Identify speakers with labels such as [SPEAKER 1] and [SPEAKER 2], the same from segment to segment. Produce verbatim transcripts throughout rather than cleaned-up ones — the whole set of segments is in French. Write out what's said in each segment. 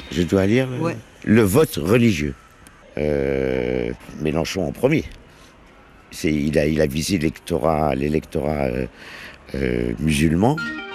[SPEAKER 1] Je dois lire le,
[SPEAKER 2] Ouais.
[SPEAKER 1] le vote religieux. Euh, Mélenchon en premier. C'est, il, a, il a visé l'électorat, l'électorat euh, euh, musulman.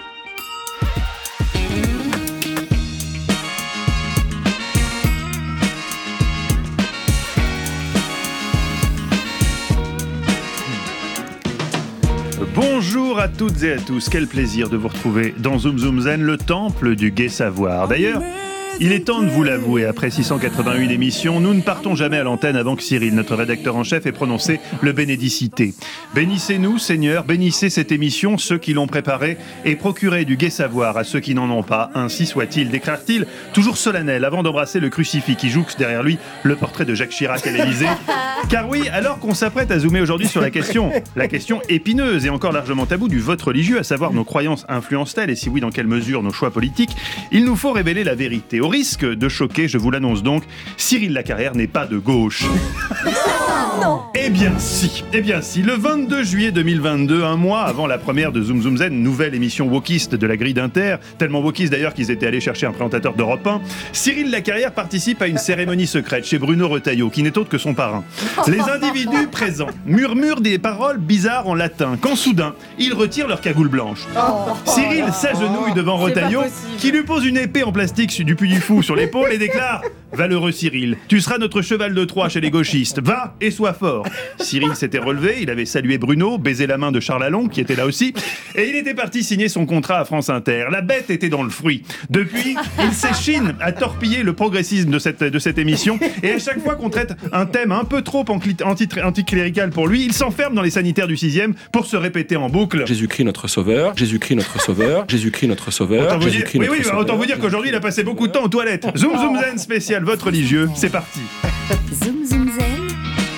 [SPEAKER 3] Bonjour à toutes et à tous, quel plaisir de vous retrouver dans Zoom Zoom Zen, le temple du gai savoir. D'ailleurs, il est temps de vous l'avouer, après six cent quatre-vingt-un émissions, nous ne partons jamais à l'antenne avant que Cyril, notre rédacteur en chef, ait prononcé le Bénédicité. Bénissez-nous, Seigneur, bénissez cette émission, ceux qui l'ont préparée, et procurez du gai savoir à ceux qui n'en ont pas, ainsi soit-il, déclare-t-il, toujours solennel, avant d'embrasser le crucifix qui jouxte derrière lui le portrait de Jacques Chirac à l'Élysée. Car oui, alors qu'on s'apprête à zoomer aujourd'hui sur la question, la question épineuse et encore largement taboue du vote religieux, à savoir nos croyances influencent-elles et si oui, dans quelle mesure nos choix politiques, il nous faut révéler la vérité. Au risque de choquer, je vous l'annonce donc, Cyril Lacarrière n'est pas de gauche.
[SPEAKER 2] Non.
[SPEAKER 3] Eh bien si, eh bien si, le vingt-deux juillet deux mille vingt-deux, un mois avant la première de Zoom Zoom Zen, nouvelle émission wokiste de la grille d'Inter, tellement wokiste d'ailleurs qu'ils étaient allés chercher un présentateur d'Europe un, Cyril Lacarrière participe à une cérémonie secrète chez Bruno Retailleau, qui n'est autre que son parrain. Les individus présents murmurent des paroles bizarres en latin, quand soudain, ils retirent leur cagoule blanche. Cyril s'agenouille devant Retailleau, qui lui pose une épée en plastique du Puy du Fou sur l'épaule et déclare « Valeureux Cyril, tu seras notre cheval de Troie chez les gauchistes, va et sois fort !» Cyril s'était relevé, il avait salué Bruno, baisé la main de Charles Allon, qui était là aussi, et il était parti signer son contrat à France Inter. La bête était dans le fruit. Depuis, il s'échine à torpiller le progressisme de cette, de cette émission, et à chaque fois qu'on traite un thème un peu trop anti- anticlérical pour lui, il s'enferme dans les sanitaires du sixième pour se répéter en boucle.
[SPEAKER 4] Jésus-Christ notre sauveur, Jésus-Christ notre sauveur, Jésus-Christ notre sauveur,
[SPEAKER 3] Autant vous dire,
[SPEAKER 4] Jésus-Christ
[SPEAKER 3] oui,
[SPEAKER 4] notre
[SPEAKER 3] oui,
[SPEAKER 4] sauveur.
[SPEAKER 3] autant vous dire qu'aujourd'hui, il a passé beaucoup de temps aux toilettes. Zoom Zoom Zen spécial vote religieux, c'est parti.
[SPEAKER 5] Zoom Zoom Zen,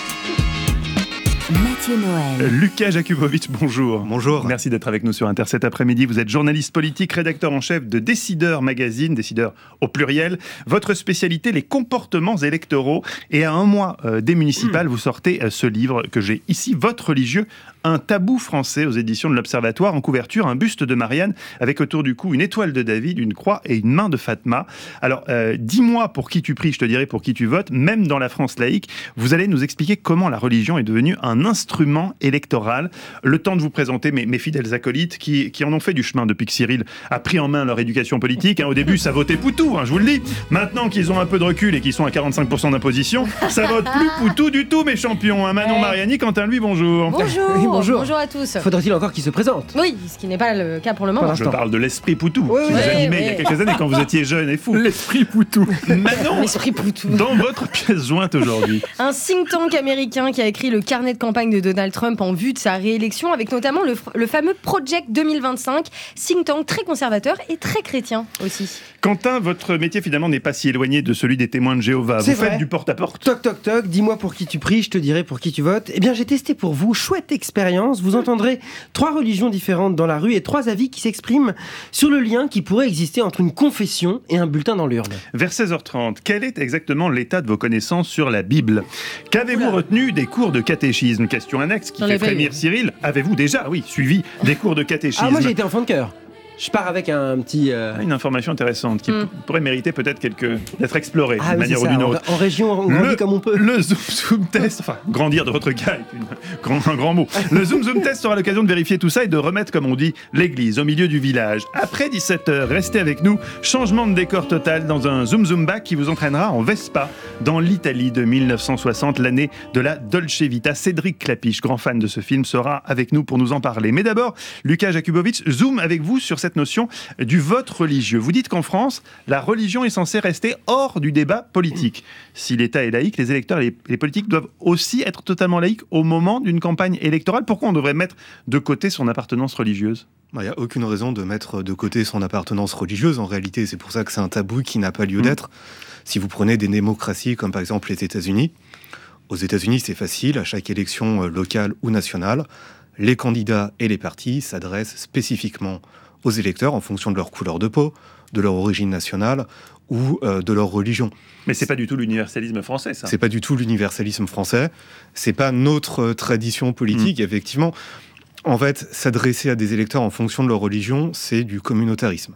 [SPEAKER 5] Mathieu Noël.
[SPEAKER 3] Lucas Jakubowicz, bonjour.
[SPEAKER 6] Bonjour.
[SPEAKER 3] Merci d'être avec nous sur Inter cet après-midi. Vous êtes journaliste politique, rédacteur en chef de Décideur Magazine, Décideur au pluriel. Votre spécialité, les comportements électoraux. Et à un mois euh, des municipales, mmh. vous sortez euh, ce livre que j'ai ici, Vote religieux, un tabou français aux éditions de l'Observatoire. En couverture, un buste de Marianne avec autour du cou une étoile de David, une croix et une main de Fatma. Alors, euh, dis-moi pour qui tu pries, je te dirai pour qui tu votes. Même dans la France laïque, vous allez nous expliquer comment la religion est devenue un instrument électoral. Le temps de vous présenter mes, mes fidèles acolytes qui, qui en ont fait du chemin depuis que Cyril a pris en main leur éducation politique. Hein, au début, ça votait Poutou, hein, je vous le dis. Maintenant qu'ils ont un peu de recul et qu'ils sont à quarante-cinq pour cent d'imposition, ça vote plus Poutou du tout, mes champions. Hein, Manon Mariani, Quentin, lui, bonjour.
[SPEAKER 2] Bonjour.
[SPEAKER 7] Oui, bonjour.
[SPEAKER 2] Bonjour à tous.
[SPEAKER 7] Faudrait-il encore qu'il se présente?
[SPEAKER 2] Oui, ce qui n'est pas le cas pour le moment.
[SPEAKER 3] Je parle de l'esprit Poutou,
[SPEAKER 7] Oui,
[SPEAKER 3] qui
[SPEAKER 7] oui.
[SPEAKER 3] vous
[SPEAKER 2] Oui,
[SPEAKER 3] animait
[SPEAKER 2] oui.
[SPEAKER 3] il y a quelques années quand vous étiez jeune et fou.
[SPEAKER 4] L'esprit Poutou.
[SPEAKER 3] Manon,
[SPEAKER 2] L'esprit Poutou.
[SPEAKER 3] dans votre pièce jointe aujourd'hui.
[SPEAKER 2] Un think tank américain qui a écrit le carnet de campagne de Donald Trump en vue de sa réélection, avec notamment le, le fameux Project deux mille vingt-cinq, think tank très conservateur et très chrétien aussi.
[SPEAKER 3] Quentin, votre métier finalement n'est pas si éloigné de celui des témoins de Jéhovah.
[SPEAKER 7] C'est
[SPEAKER 3] Vous faites
[SPEAKER 7] vrai.
[SPEAKER 3] du porte-à-porte.
[SPEAKER 7] Toc toc toc, dis-moi pour qui tu pries, je te dirai pour qui tu votes. Eh bien j'ai testé pour vous, chouette expérience, vous entendrez trois religions différentes dans la rue et trois avis qui s'expriment sur le lien qui pourrait exister entre une confession et un bulletin dans l'urne.
[SPEAKER 3] Vers seize heures trente, quel est exactement l'état de vos connaissances sur la Bible? Qu'avez-vous retenu des cours de catéchisme? Question annexe qui
[SPEAKER 2] J'en
[SPEAKER 3] fait
[SPEAKER 2] ai pas eu.
[SPEAKER 3] frémir Cyril. Avez-vous déjà, oui, suivi des cours de catéchisme?
[SPEAKER 7] Ah moi j'ai été enfant de cœur. Je pars avec un petit... euh,
[SPEAKER 3] Ah, une information intéressante qui
[SPEAKER 2] Mm.
[SPEAKER 3] p- pourrait mériter peut-être quelques... d'être explorée
[SPEAKER 7] Ah
[SPEAKER 3] d'une
[SPEAKER 7] oui, c'est
[SPEAKER 3] manière ou
[SPEAKER 7] ça,
[SPEAKER 3] d'une
[SPEAKER 7] en,
[SPEAKER 3] autre.
[SPEAKER 7] en région, on grandit
[SPEAKER 3] Le-
[SPEAKER 7] comme on peut.
[SPEAKER 3] Le Zoom Zoom Test, enfin, grandir de votre gars est une- grand- un grand mot. Le Zoom Zoom Test sera l'occasion de vérifier tout ça et de remettre, comme on dit, l'église au milieu du village. Après dix-sept heures, restez avec nous. Changement de décor total dans un Zoom Zoom Back qui vous entraînera en Vespa dans l'Italie de mille neuf cent soixante, l'année de la Dolce Vita. Cédric Clapiche, grand fan de ce film, sera avec nous pour nous en parler. Mais d'abord, Lucas Jakubowicz, zoom avec vous sur cette notion du vote religieux. Vous dites qu'en France, la religion est censée rester hors du débat politique. Si l'État est laïque, les électeurs et les, les politiques doivent aussi être totalement laïques au moment d'une campagne électorale. Pourquoi on devrait mettre de côté son appartenance religieuse ?
[SPEAKER 6] Il n'y a aucune raison de mettre de côté son appartenance religieuse, en réalité. C'est pour ça que c'est un tabou qui n'a pas lieu
[SPEAKER 3] Mmh.
[SPEAKER 6] d'être. Si vous prenez des démocraties comme par exemple les États-Unis, aux États-Unis, c'est facile. À chaque élection euh, locale ou nationale, les candidats et les partis s'adressent spécifiquement aux électeurs en fonction de leur couleur de peau, de leur origine nationale ou euh, de leur religion.
[SPEAKER 3] Mais c'est pas du tout l'universalisme français, ça.
[SPEAKER 6] C'est pas du tout l'universalisme français. C'est pas notre euh, tradition politique, mmh. effectivement. En fait, s'adresser à des électeurs en fonction de leur religion, c'est du communautarisme.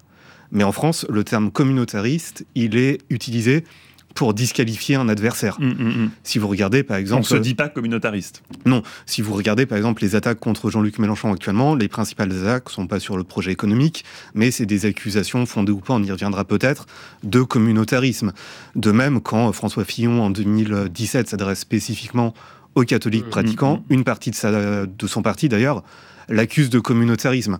[SPEAKER 6] Mais en France, le terme communautariste, il est utilisé pour disqualifier un adversaire.
[SPEAKER 3] Mmh, mmh.
[SPEAKER 6] Si vous regardez, par exemple...
[SPEAKER 3] On ne se dit pas communautariste.
[SPEAKER 6] Non. Si vous regardez, par exemple, les attaques contre Jean-Luc Mélenchon actuellement, les principales attaques ne sont pas sur le projet économique, mais c'est des accusations fondées ou pas, on y reviendra peut-être, de communautarisme. De même, quand François Fillon, en deux mille dix-sept, s'adresse spécifiquement aux catholiques pratiquants, mmh. une partie de, sa, de son parti, d'ailleurs, l'accuse de communautarisme.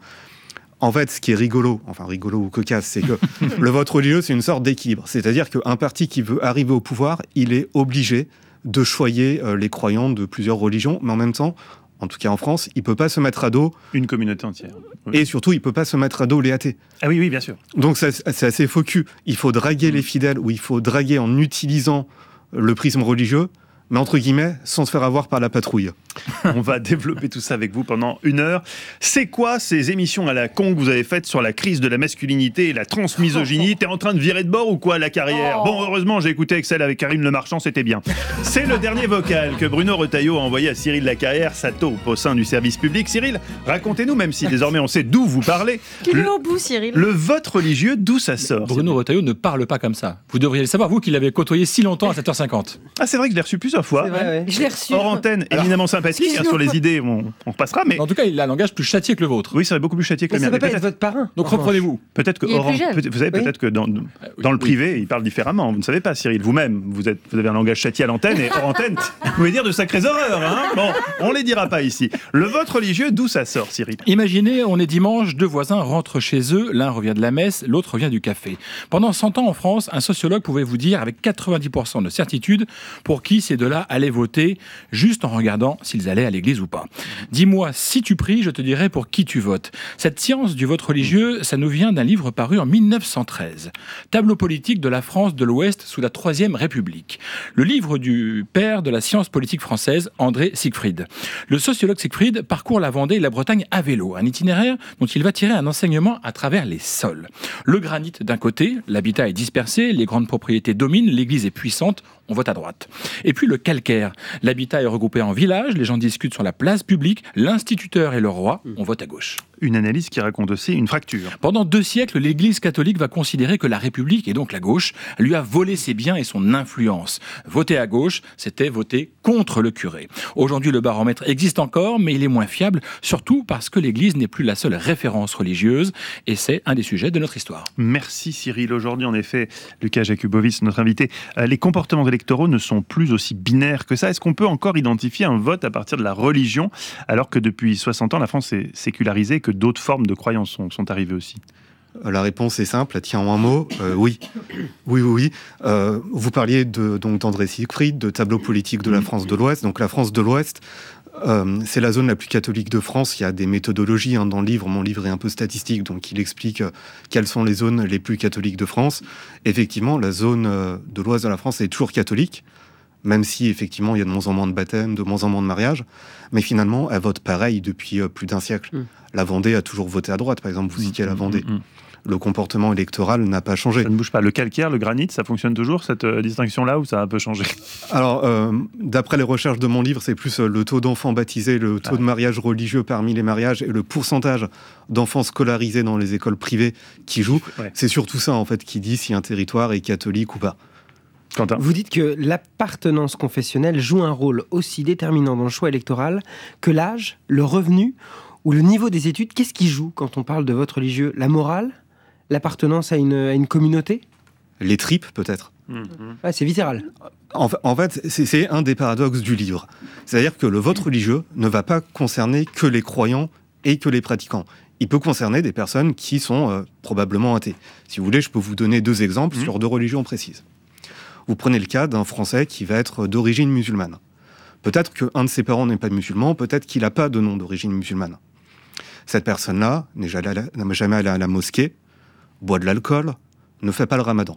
[SPEAKER 6] En fait, ce qui est rigolo, enfin rigolo ou cocasse, c'est que le vote religieux, c'est une sorte d'équilibre. C'est-à-dire qu'un parti qui veut arriver au pouvoir, il est obligé de choyer euh, les croyants de plusieurs religions, mais en même temps, en tout cas en France, il ne peut pas se mettre à dos...
[SPEAKER 3] Une communauté entière. Oui.
[SPEAKER 6] Et surtout, il ne peut pas se mettre à dos les athées.
[SPEAKER 3] Ah oui, oui, bien sûr.
[SPEAKER 6] Donc c'est, c'est assez faux cul. Il faut draguer mmh. les fidèles, ou il faut draguer en utilisant le prisme religieux, mais entre guillemets, sans se faire avoir par la patrouille.
[SPEAKER 3] On va développer tout ça avec vous pendant une heure. C'est quoi ces émissions à la con que vous avez faites sur la crise de la masculinité et la transmisogynie ? T'es en train de virer de bord ou quoi, la carrière ?
[SPEAKER 2] Oh.
[SPEAKER 3] Bon, heureusement, j'ai écouté Excel avec Karim Le Marchand, c'était bien. C'est le dernier vocal que Bruno Retailleau a envoyé à Cyril Lacarrière, sa taupe au sein du service public. Cyril, racontez-nous, même si désormais on sait d'où vous parlez.
[SPEAKER 2] Qu'il est au bout, Cyril.
[SPEAKER 3] Le vote religieux, d'où ça sort ?
[SPEAKER 4] Bruno Retailleau ne parle pas comme ça. Vous devriez le savoir, vous qui l'avez côtoyé si longtemps à sept heures cinquante.
[SPEAKER 3] Ah, c'est vrai que je l'ai reçu plusieurs fois.
[SPEAKER 7] C'est vrai, ouais.
[SPEAKER 2] Je l'ai reçu.
[SPEAKER 3] Hors antenne, éminemment sympathique, hein, sur les idées, on, on repassera, mais...
[SPEAKER 4] En tout cas, il a un langage plus châtié que le vôtre.
[SPEAKER 3] Oui, ça va beaucoup plus châtié que
[SPEAKER 7] Mais
[SPEAKER 3] le
[SPEAKER 7] ça
[SPEAKER 3] mien.
[SPEAKER 7] peut pas
[SPEAKER 3] Mais
[SPEAKER 7] être votre parrain.
[SPEAKER 4] Donc
[SPEAKER 7] Enfin,
[SPEAKER 4] reprenez-vous.
[SPEAKER 3] Peut-être que
[SPEAKER 2] Il est
[SPEAKER 3] Orange,
[SPEAKER 2] plus jeune.
[SPEAKER 3] peut- vous savez,
[SPEAKER 7] Oui.
[SPEAKER 3] peut-être que dans, dans le privé, il parle différemment. Vous ne savez pas, Cyril. Vous-même, vous, êtes, vous avez un langage châtié à l'antenne et hors antenne, vous pouvez dire de sacrées horreurs. Hein, bon, on les dira pas ici. Le vote religieux, d'où ça sort, Cyril ?
[SPEAKER 4] Imaginez, on est dimanche, deux voisins rentrent chez eux, l'un revient de la messe, l'autre revient du café. Pendant cent ans en France, un sociologue pouvait vous dire avec quatre-vingt-dix pour cent de certitude pour qui ces deux-là allaient voter, juste en regardant s'ils allaient à l'église ou pas. Dis-moi, si tu pries, je te dirai pour qui tu votes. Cette science du vote religieux, ça nous vient d'un livre paru en mille neuf cent treize. Tableau politique de la France de l'Ouest sous la Troisième République. Le livre du père de la science politique française, André Siegfried. Le sociologue Siegfried parcourt la Vendée et la Bretagne à vélo, un itinéraire dont il va tirer un enseignement à travers les sols. Le granit d'un côté, l'habitat est dispersé, les grandes propriétés dominent, l'église est puissante, on vote à droite. Et puis le calcaire, l'habitat est regroupé en villages, les gens discutent sur la place publique, l'instituteur est le roi, on vote à gauche.
[SPEAKER 3] Une analyse qui raconte aussi une fracture.
[SPEAKER 4] Pendant deux siècles, l'Église catholique va considérer que la République, et donc la gauche, lui a volé ses biens et son influence. Voter à gauche, c'était voter contre le curé. Aujourd'hui, le baromètre existe encore, mais il est moins fiable, surtout parce que l'Église n'est plus la seule référence religieuse, et c'est un des sujets de notre histoire.
[SPEAKER 3] Merci Cyril. Aujourd'hui, en effet, Lucas Jakubowicz, notre invité, euh, les comportements électoraux ne sont plus aussi binaires que ça. Est-ce qu'on peut encore identifier un vote à partir de la religion, alors que depuis soixante ans, la France est sécularisée, que d'autres formes de croyances sont, sont arrivées aussi ?
[SPEAKER 6] La réponse est simple, elle tient en un mot, euh, oui. Oui, oui, oui. Euh, vous parliez de, donc, d'André Siegfried, de tableau politique de la France de l'Ouest. Donc la France de l'Ouest, euh, c'est la zone la plus catholique de France. Il y a des méthodologies hein, dans le livre. Mon livre est un peu statistique, donc il explique euh, quelles sont les zones les plus catholiques de France. Effectivement, la zone euh, de l'Ouest de la France est toujours catholique, même si effectivement il y a de moins en moins de baptêmes, de moins en moins de mariages. Mais finalement, elle vote pareil depuis euh, plus d'un siècle. Mmh. La Vendée a toujours voté à droite, par exemple. Vous citiez la Vendée. Mmh, mmh. Le comportement électoral n'a pas changé.
[SPEAKER 3] Ça ne bouge pas. Le calcaire, le granit, ça fonctionne toujours, cette euh, distinction-là, ou ça a un peu changé ?
[SPEAKER 6] Alors, euh, d'après les recherches de mon livre, c'est plus euh, le taux d'enfants baptisés, le taux ah. de mariage religieux parmi les mariages et le pourcentage d'enfants scolarisés dans les écoles privées qui jouent. Ouais. C'est surtout ça, en fait, qui dit si un territoire est catholique ou pas.
[SPEAKER 3] Quentin.
[SPEAKER 7] Vous dites que l'appartenance confessionnelle joue un rôle aussi déterminant dans le choix électoral que l'âge, le revenu ou le niveau des études. Qu'est-ce qui joue quand on parle de vote religieux ? La morale ? L'appartenance à une, à une communauté ?
[SPEAKER 6] Les tripes, peut-être.
[SPEAKER 7] Mmh. Ah, c'est viscéral.
[SPEAKER 6] En, en fait, c'est, c'est un des paradoxes du livre. C'est-à-dire que le vote religieux ne va pas concerner que les croyants et que les pratiquants. Il peut concerner des personnes qui sont euh, probablement athées. Si vous voulez, je peux vous donner deux exemples mmh. sur deux religions précises. Vous prenez le cas d'un Français qui va être d'origine musulmane. Peut-être qu'un de ses parents n'est pas musulman, peut-être qu'il n'a pas de nom d'origine musulmane. Cette personne-là n'est jamais allée à la mosquée, boit de l'alcool, ne fait pas le ramadan.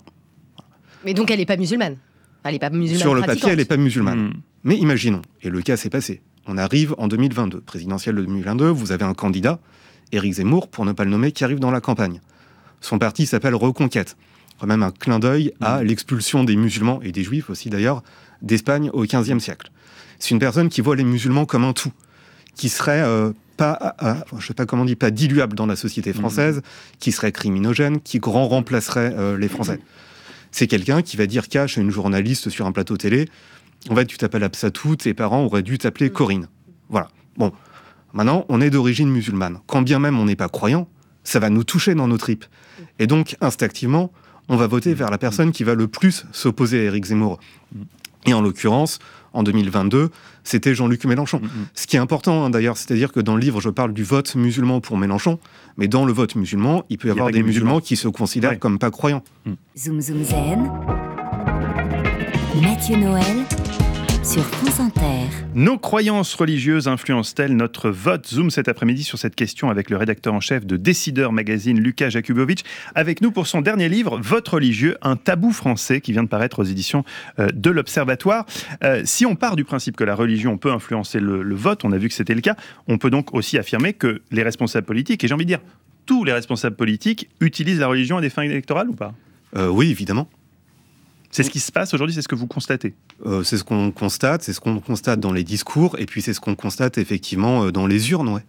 [SPEAKER 2] Mais donc elle n'est pas musulmane. Elle n'est pas musulmane
[SPEAKER 6] Sur le
[SPEAKER 2] pratiquante.
[SPEAKER 6] papier, elle n'est pas musulmane.
[SPEAKER 3] Mmh.
[SPEAKER 6] Mais imaginons, et le cas s'est passé. On arrive en deux mille vingt-deux, présidentielle de deux mille vingt-deux, vous avez un candidat, Éric Zemmour, pour ne pas le nommer, qui arrive dans la campagne. Son parti s'appelle Reconquête. Quand même un clin d'œil à mmh. l'expulsion des musulmans, et des juifs aussi d'ailleurs, d'Espagne au quinzième siècle. C'est une personne qui voit les musulmans comme un tout, qui serait euh, pas, euh, je sais pas comment on dit, pas diluable dans la société française, mmh. qui serait criminogène, qui grand remplacerait euh, les Français. C'est quelqu'un qui va dire cash à une journaliste sur un plateau télé, en fait, tu t'appelles Absatou, tes parents auraient dû t'appeler Corinne. Voilà. Bon, maintenant, on est d'origine musulmane. Quand bien même on n'est pas croyant, ça va nous toucher dans nos tripes. Et donc, instinctivement, on va voter vers la personne qui va le plus s'opposer à Éric Zemmour. Et en l'occurrence, en deux mille vingt-deux, c'était Jean-Luc Mélenchon. Mm-hmm. Ce qui est important, hein, d'ailleurs, c'est-à-dire que dans le livre, je parle du vote musulman pour Mélenchon, mais dans le vote musulman, il peut y avoir des musulmans, musulmans qui se considèrent ouais. comme pas croyants. Mm.
[SPEAKER 5] Zoom Zoom Zen, Mathieu Noël, sur France Inter.
[SPEAKER 3] Nos croyances religieuses influencent-elles notre vote? Zoom cet après-midi sur cette question avec le rédacteur en chef de Décideur Magazine, Lucas Jakubowicz, avec nous pour son dernier livre, Vote religieux, un tabou français, qui vient de paraître aux éditions euh, de l'Observatoire. Euh, si on part du principe que la religion peut influencer le, le vote, on a vu que c'était le cas, on peut donc aussi affirmer que les responsables politiques, et j'ai envie de dire tous les responsables politiques, utilisent la religion à des fins électorales ou pas?
[SPEAKER 6] euh, Oui, évidemment.
[SPEAKER 3] C'est ce qui se passe aujourd'hui, c'est ce que vous constatez?
[SPEAKER 6] euh, C'est ce qu'on constate, c'est ce qu'on constate dans les discours, et puis c'est ce qu'on constate effectivement dans les urnes, ouais.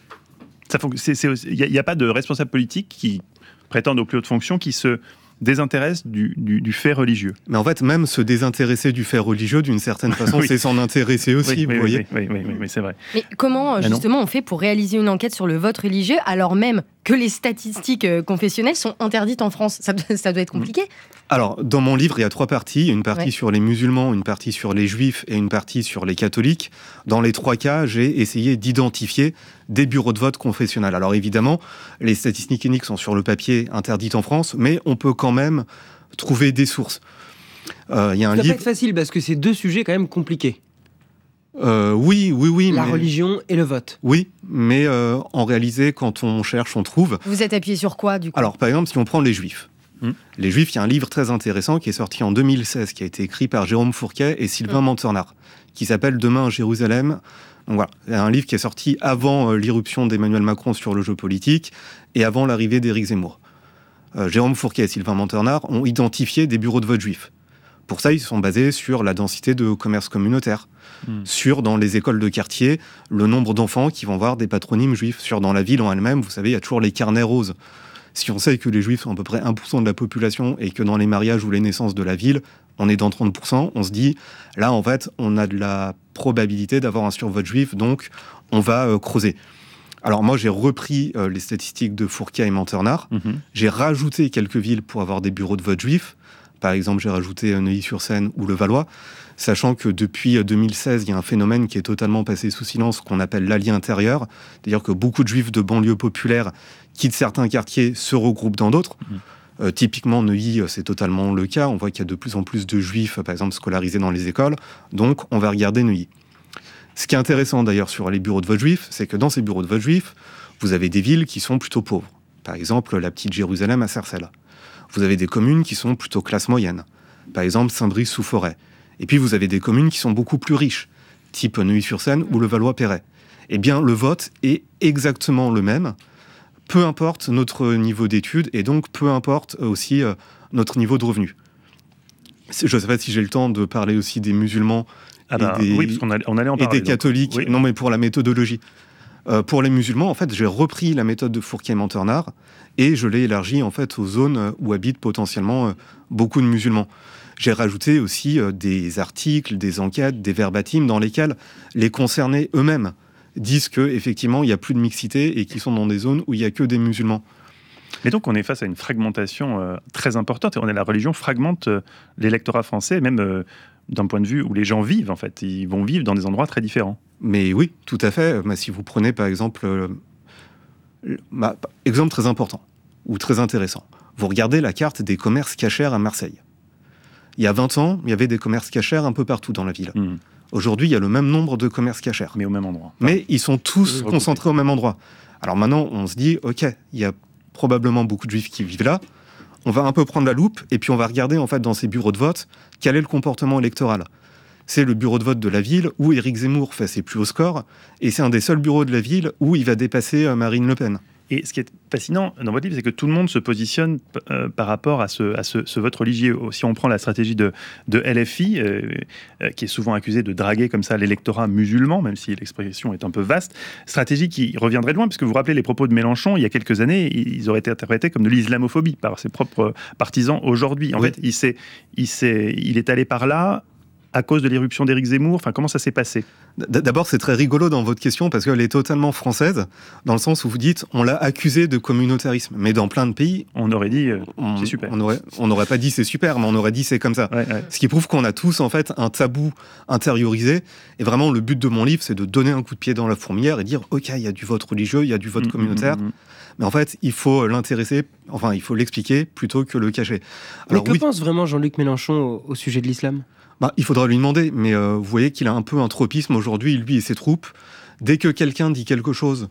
[SPEAKER 3] Il n'y a, a pas de responsables politiques qui prétendent aux plus hautes fonctions qui se désintéressent du, du, du fait religieux.
[SPEAKER 6] Mais en fait, même se désintéresser du fait religieux, d'une certaine façon, oui. c'est s'en intéresser aussi,
[SPEAKER 3] oui,
[SPEAKER 6] vous
[SPEAKER 3] oui,
[SPEAKER 6] voyez.
[SPEAKER 3] Oui, oui, oui, oui, c'est vrai.
[SPEAKER 2] Mais comment, justement, on fait pour réaliser une enquête sur le vote religieux, alors même que les statistiques confessionnelles sont interdites en France? Ça, ça doit être compliqué.
[SPEAKER 6] Alors, dans mon livre, il y a trois parties. Une partie
[SPEAKER 2] ouais.
[SPEAKER 6] sur les musulmans, une partie sur les juifs et une partie sur les catholiques. Dans les trois cas, j'ai essayé d'identifier des bureaux de vote confessionnels. Alors évidemment, les statistiques uniques sont sur le papier interdites en France, mais on peut quand même trouver des sources.
[SPEAKER 7] Euh, y a un Ça livre... peut être facile parce que c'est deux sujets quand même compliqués.
[SPEAKER 6] Euh, oui, oui, oui.
[SPEAKER 7] La
[SPEAKER 6] mais...
[SPEAKER 7] religion et le vote.
[SPEAKER 6] Oui, mais euh, en réalité, quand on cherche, on trouve.
[SPEAKER 2] Vous êtes appuyé sur quoi, du coup?
[SPEAKER 6] Alors, par exemple, si on prend les juifs. Hum. Les Juifs, il y a un livre très intéressant qui est sorti en deux mille seize, qui a été écrit par Jérôme Fourquet et Sylvain hum. Menternard, qui s'appelle Demain à Jérusalem. Donc voilà, c'est un livre qui est sorti avant euh, l'irruption d'Emmanuel Macron sur le jeu politique et avant l'arrivée d'Éric Zemmour. Euh, Jérôme Fourquet et Sylvain Menternard ont identifié des bureaux de vote juifs. Pour ça, ils sont basés sur la densité de commerce communautaire, hum. sur, dans les écoles de quartier, le nombre d'enfants qui vont voir des patronymes juifs, sur, dans la ville en elle-même, vous savez, il y a toujours les carnets roses. Si on sait que les Juifs sont à peu près un pour cent de la population et que dans les mariages ou les naissances de la ville, on est dans trente pour cent, on se dit, là, en fait, on a de la probabilité d'avoir un survote juif, donc on va euh, creuser. Alors moi, j'ai repris euh, les statistiques de Fourquet et Menternard. Mm-hmm. J'ai rajouté quelques villes pour avoir des bureaux de vote juifs. Par exemple, j'ai rajouté euh, Neuilly-sur-Seine ou Levallois, sachant que depuis deux mille seize, il y a un phénomène qui est totalement passé sous silence, qu'on appelle l'allié intérieur. C'est-à-dire que beaucoup de juifs de banlieues populaires quittent certains quartiers, se regroupent dans d'autres. Mmh. Euh, typiquement, Neuilly, c'est totalement le cas. On voit qu'il y a de plus en plus de juifs, par exemple, scolarisés dans les écoles. Donc, on va regarder Neuilly. Ce qui est intéressant, d'ailleurs, sur les bureaux de vote juifs, c'est que dans ces bureaux de vote juifs, vous avez des villes qui sont plutôt pauvres. Par exemple, la petite Jérusalem à Sarcelles. Vous avez des communes qui sont plutôt classe moyenne. Par exemple, Saint-Brice-sous-Forêt. Et puis, vous avez des communes qui sont beaucoup plus riches, type Neuilly-sur-Seine ou Levallois-Perret. Eh bien, le vote est exactement le même, peu importe notre niveau d'études, et donc peu importe aussi euh, notre niveau de revenus. Je ne sais pas si j'ai le temps de parler aussi des musulmans
[SPEAKER 3] ah bah,
[SPEAKER 6] et, des,
[SPEAKER 3] oui, parce qu'on allait, on allait en
[SPEAKER 6] et
[SPEAKER 3] parler,
[SPEAKER 6] des catholiques.
[SPEAKER 3] Oui.
[SPEAKER 6] Non, mais pour la méthodologie. Euh, pour les musulmans, en fait, j'ai repris la méthode de Fourquet et Menternard et je l'ai élargie en fait aux zones où habitent potentiellement euh, beaucoup de musulmans. J'ai rajouté aussi euh, des articles, des enquêtes, des verbatims dans lesquels les concernés eux-mêmes disent qu'effectivement, il n'y a plus de mixité et qu'ils sont dans des zones où il n'y a que des musulmans.
[SPEAKER 3] Mais donc, on est face à une fragmentation euh, très importante. Et on est, la religion fragmente euh, l'électorat français, même euh, d'un point de vue où les gens vivent, en fait. Ils vont vivre dans des endroits très différents.
[SPEAKER 6] Mais oui, tout à fait. Mais si vous prenez, par exemple, euh, bah, exemple très important ou très intéressant. Vous regardez la carte des commerces cachers à Marseille. Il y a vingt ans, il y avait des commerces cachers un peu partout dans la ville. Mmh. Aujourd'hui, il y a le même nombre de commerces cachers.
[SPEAKER 3] Mais au même endroit.
[SPEAKER 6] Mais ils sont tous concentrés au même endroit. Alors maintenant, on se dit, OK, il y a probablement beaucoup de juifs qui vivent là. On va un peu prendre la loupe et puis on va regarder en fait dans ces bureaux de vote quel est le comportement électoral. C'est le bureau de vote de la ville où Éric Zemmour fait ses plus hauts scores et c'est un des seuls bureaux de la ville où il va dépasser Marine Le Pen.
[SPEAKER 3] Et ce qui est fascinant dans votre livre, c'est que tout le monde se positionne euh, par rapport à, ce, à ce, ce vote religieux. Si on prend la stratégie de, de L F I, euh, euh, qui est souvent accusée de draguer comme ça l'électorat musulman, même si l'expression est un peu vaste, stratégie qui reviendrait de loin, puisque vous vous rappelez les propos de Mélenchon, il y a quelques années, ils auraient été interprétés comme de l'islamophobie par ses propres partisans aujourd'hui. En
[SPEAKER 6] oui.
[SPEAKER 3] fait, il, s'est, il, s'est, il est allé par là à cause de l'irruption d'Éric Zemmour. Enfin, comment ça s'est passé ?
[SPEAKER 6] D'abord, c'est très rigolo dans votre question parce qu'elle est totalement française, dans le sens où vous dites on l'a accusé de communautarisme. Mais dans plein de pays,
[SPEAKER 3] on aurait dit euh,
[SPEAKER 6] on,
[SPEAKER 3] c'est super.
[SPEAKER 6] On n'aurait on aurait pas dit c'est super, mais on aurait dit c'est comme ça.
[SPEAKER 3] Ouais, ouais.
[SPEAKER 6] Ce qui prouve qu'on a tous en fait un tabou intériorisé. Et vraiment, le but de mon livre, c'est de donner un coup de pied dans la fourmilière et dire ok, il y a du vote religieux, il y a du vote mmh, communautaire. Mmh, mmh. Mais en fait, il faut l'intéresser, enfin, il faut l'expliquer plutôt que le cacher.
[SPEAKER 7] Alors, mais que
[SPEAKER 6] oui,
[SPEAKER 7] pense vraiment Jean-Luc Mélenchon au, au sujet de l'islam ?
[SPEAKER 6] Bah, il faudra lui demander, mais euh, vous voyez qu'il a un peu un tropisme aujourd'hui, lui et ses troupes. Dès que quelqu'un dit quelque chose,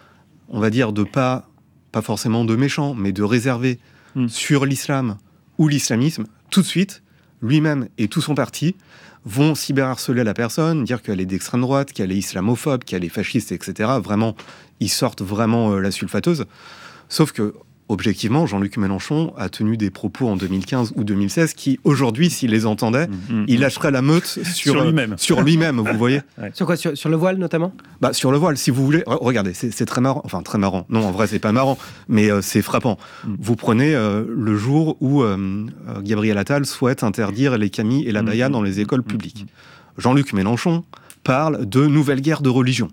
[SPEAKER 6] on va dire de pas, pas forcément de méchant, mais de réservé mmh. sur l'islam ou l'islamisme, tout de suite, lui-même et tout son parti vont cyberharceler la personne, dire qu'elle est d'extrême droite, qu'elle est islamophobe, qu'elle est fasciste, et cetera. Vraiment, ils sortent vraiment euh, la sulfateuse. Sauf que objectivement, Jean-Luc Mélenchon a tenu des propos en deux mille quinze ou deux mille seize qui, aujourd'hui, s'il les entendait, mmh, il lâcherait la meute sur,
[SPEAKER 3] sur lui-même.
[SPEAKER 6] Sur lui-même, vous voyez.
[SPEAKER 7] Ouais. Sur quoi sur, sur le voile, notamment ?
[SPEAKER 6] Bah, sur le voile, si vous voulez. Regardez, c'est, c'est très marrant. Enfin, très marrant. Non, en vrai, c'est pas marrant, mais euh, c'est frappant. Mmh. Vous prenez euh, le jour où euh, Gabriel Attal souhaite interdire les camis et la baya mmh. dans les écoles publiques. Mmh. Jean-Luc Mélenchon parle de nouvelle guerre de religion.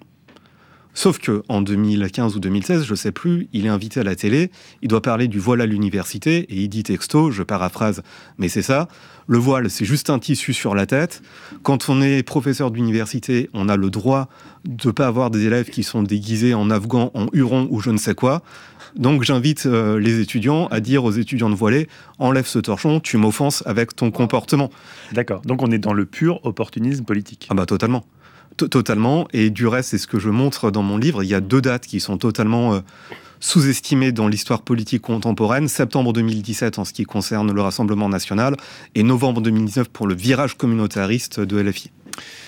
[SPEAKER 6] Sauf qu'en deux mille quinze ou deux mille seize, je ne sais plus, il est invité à la télé, il doit parler du voile à l'université, et il dit texto, je paraphrase, mais c'est ça, le voile, c'est juste un tissu sur la tête. Quand on est professeur d'université, on a le droit de ne pas avoir des élèves qui sont déguisés en afghans, en huron ou je ne sais quoi. Donc j'invite euh, les étudiants à dire aux étudiants de voilés, enlève ce torchon, tu m'offenses avec ton comportement.
[SPEAKER 3] D'accord, donc on est dans le pur opportunisme politique.
[SPEAKER 6] Ah bah totalement. Totalement, et du reste, c'est ce que je montre dans mon livre. Il y a deux dates qui sont totalement euh, sous-estimées dans l'histoire politique contemporaine. Septembre deux mille dix-sept en ce qui concerne le Rassemblement national et novembre deux mille dix-neuf pour le virage communautariste de L F I.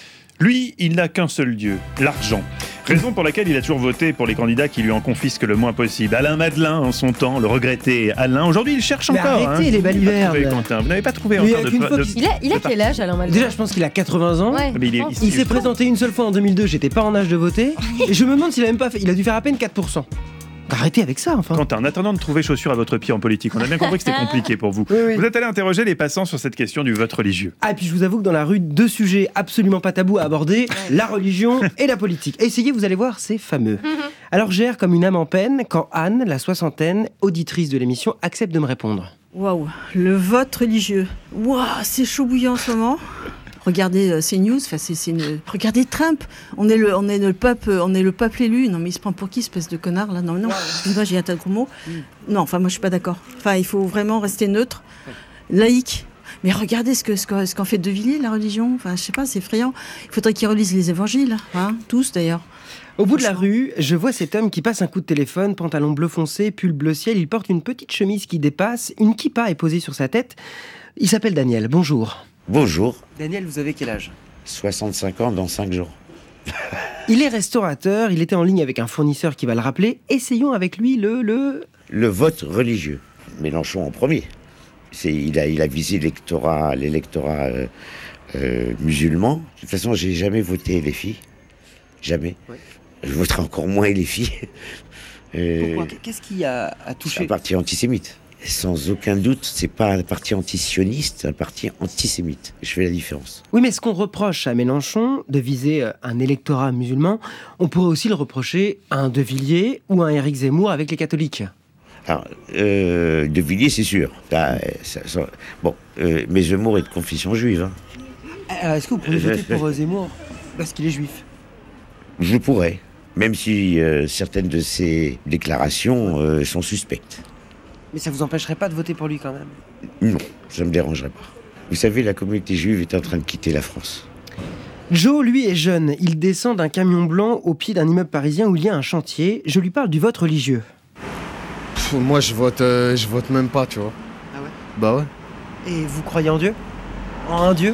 [SPEAKER 3] Lui, il n'a qu'un seul dieu, l'argent. Raison pour laquelle il a toujours voté pour les candidats qui lui en confisquent le moins possible. Alain Madelin, en son temps, le regretté Alain. Aujourd'hui, il cherche
[SPEAKER 7] mais
[SPEAKER 3] encore.
[SPEAKER 7] Arrêtez
[SPEAKER 3] hein.
[SPEAKER 7] les balivernes.
[SPEAKER 3] Vous n'avez pas trouvé encore de, de...
[SPEAKER 2] Il a, il a quel âge, Alain Madelin ?
[SPEAKER 7] Déjà, je pense qu'il a quatre-vingts ans.
[SPEAKER 2] Ouais,
[SPEAKER 3] mais il, est,
[SPEAKER 7] il, il s'est présenté une seule fois en deux mille deux, j'étais pas en âge de voter. Et je me demande s'il a même pas fait. Il a dû faire à peine quatre pour cent. Arrêtez avec ça, enfin.
[SPEAKER 3] Quentin, en attendant de trouver chaussures à votre pied en politique, on a bien compris que c'était compliqué pour vous.
[SPEAKER 7] Oui, oui.
[SPEAKER 3] Vous êtes allé interroger les passants sur cette question du vote religieux.
[SPEAKER 7] Ah, et puis je vous avoue que dans la rue, deux sujets absolument pas tabous à aborder, la religion et la politique. Essayez, vous allez voir, c'est fameux. Alors j'erre comme une âme en peine quand Anne, la soixantaine, auditrice de l'émission, accepte de me répondre.
[SPEAKER 8] Waouh, le vote religieux. Waouh, c'est chaud bouillant en ce moment. Regardez euh, CNews, enfin c'est, c'est une... regardez Trump. On est le, on est le peuple, on est le peuple élu. Non mais il se prend pour qui, espèce de connard là ? Non non. Excuse-moi, j'ai un tas de gros mots. Mm. Non, enfin moi je suis pas d'accord. Enfin il faut vraiment rester neutre, laïque. Mais regardez ce que ce, que, ce qu'en fait De Villiers, la religion. Enfin je sais pas, c'est effrayant. Il faudrait qu'ils relisent les évangiles, hein, tous d'ailleurs.
[SPEAKER 7] Au bout de la rue, je vois cet homme qui passe un coup de téléphone, pantalon bleu foncé, pull bleu ciel. Il porte une petite chemise qui dépasse, une kippa est posée sur sa tête. Il s'appelle Daniel. Bonjour.
[SPEAKER 1] Bonjour.
[SPEAKER 7] Daniel, vous avez quel âge ?
[SPEAKER 1] soixante-cinq ans dans cinq jours.
[SPEAKER 7] Il est restaurateur, il était en ligne avec un fournisseur qui va le rappeler. Essayons avec lui le... Le,
[SPEAKER 1] le vote religieux. Mélenchon en premier. C'est, il, a, il a visé l'électorat, l'électorat euh, euh, musulman. De toute façon, j'ai jamais voté les filles. Jamais. Ouais. Je voterai encore moins les filles.
[SPEAKER 7] euh, Pourquoi ? Qu'est-ce qui a, a touché ?
[SPEAKER 1] C'est un parti antisémite. Sans aucun doute, c'est pas un parti anti-sioniste, c'est un parti antisémite. Je fais la différence.
[SPEAKER 7] Oui, mais ce qu'on reproche à Mélenchon de viser un électorat musulman, on pourrait aussi le reprocher à un De Villiers ou à un Éric Zemmour avec les catholiques.
[SPEAKER 1] Alors, euh, De Villiers, c'est sûr. Ça, ça, ça, bon, euh, mais Zemmour est de confession juive. Hein.
[SPEAKER 7] Alors, est-ce que vous pouvez voter pour Zemmour parce qu'il est juif ?
[SPEAKER 1] Je pourrais, même si euh, certaines de ses déclarations euh, sont suspectes.
[SPEAKER 7] Mais ça vous empêcherait pas de voter pour lui quand même ?
[SPEAKER 1] Non, ça me dérangerait pas. Vous savez, la communauté juive est en train de quitter la France.
[SPEAKER 7] Joe, lui, est jeune. Il descend d'un camion blanc au pied d'un immeuble parisien où il y a un chantier. Je lui parle du vote religieux.
[SPEAKER 9] Pff, moi, je vote, euh, je vote même pas, tu vois.
[SPEAKER 7] Ah ouais ?
[SPEAKER 9] Bah ouais.
[SPEAKER 7] Et vous croyez en Dieu ? En un Dieu ?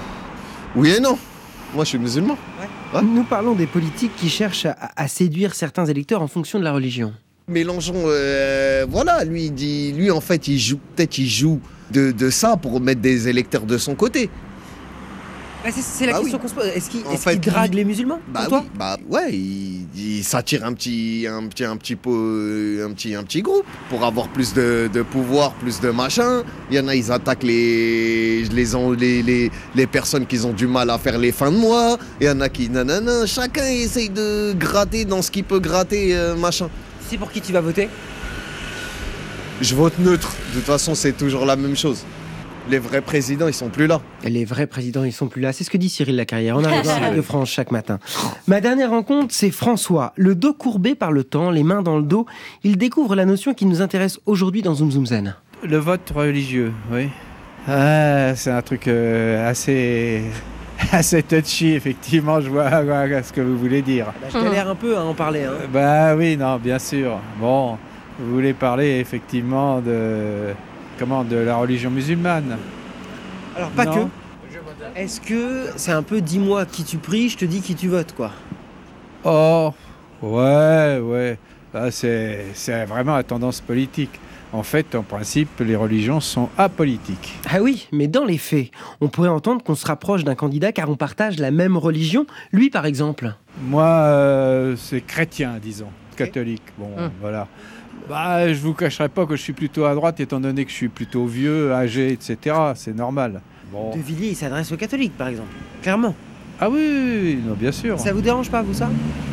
[SPEAKER 9] Oui et non. Moi, je suis musulman.
[SPEAKER 7] Ouais. Ouais. Nous parlons des politiques qui cherchent à, à séduire certains électeurs en fonction de la religion.
[SPEAKER 9] Mélenchon, euh, voilà, lui, il dit, lui, en fait, il joue, peut-être il joue de, de ça pour mettre des électeurs de son côté.
[SPEAKER 7] Bah, c'est, c'est la
[SPEAKER 9] Bah
[SPEAKER 7] question
[SPEAKER 9] oui.
[SPEAKER 7] qu'on se pose. Est-ce qu'il,
[SPEAKER 9] En
[SPEAKER 7] est-ce
[SPEAKER 9] fait,
[SPEAKER 7] qu'il drague
[SPEAKER 9] lui-
[SPEAKER 7] les musulmans
[SPEAKER 9] Bah
[SPEAKER 7] pour toi
[SPEAKER 9] oui, bah ouais, il, il s'attire un petit, un petit, un petit, peu, un petit, un petit groupe pour avoir plus de, de pouvoir, plus de machin. Il y en a, ils attaquent les, les, ont- les, les, les personnes qui ont du mal à faire les fins de mois. Il y en a qui, nanana, chacun essaye de gratter dans ce qu'il peut gratter, euh, machin.
[SPEAKER 7] C'est pour qui tu vas voter?
[SPEAKER 9] Je vote neutre. De toute façon, c'est toujours la même chose. Les vrais présidents, ils sont plus là.
[SPEAKER 7] Les vrais présidents, ils sont plus là. C'est ce que dit Cyril Lacarrière. On arrive à Radio France chaque matin. Ma dernière rencontre, c'est François. Le dos courbé par le temps, les mains dans le dos. Il découvre la notion qui nous intéresse aujourd'hui dans Zoom Zoom Zen.
[SPEAKER 10] Le vote religieux, oui. Ah, c'est un truc euh, assez, assez touchy, effectivement. Je vois, vois ce que vous voulez dire.
[SPEAKER 7] Bah, je galère un peu à en parler. Hein.
[SPEAKER 10] Euh, Bah oui, non, bien sûr. Bon, vous voulez parler effectivement de, comment, de la religion musulmane.
[SPEAKER 7] Alors, pas
[SPEAKER 10] Non.
[SPEAKER 7] que. Est-ce que c'est un peu dis-moi qui tu pries, je te dis qui tu votes, quoi?
[SPEAKER 10] Oh, ouais, ouais. Là, c'est, c'est vraiment la tendance politique. En fait, en principe, les religions sont apolitiques.
[SPEAKER 7] Ah oui, mais dans les faits, on pourrait entendre qu'on se rapproche d'un candidat car on partage la même religion. Lui, par exemple.
[SPEAKER 10] Moi, euh, c'est chrétien, disons, catholique. Bon,
[SPEAKER 7] Hum.
[SPEAKER 10] voilà. Bah, je vous cacherai pas que je suis plutôt à droite, étant donné que je suis plutôt vieux, âgé, et cetera. C'est normal. Bon.
[SPEAKER 7] De Villiers, il s'adresse aux catholiques, par exemple. Clairement.
[SPEAKER 10] Ah oui, oui, oui, non, bien sûr.
[SPEAKER 7] Ça vous dérange pas, vous, ça?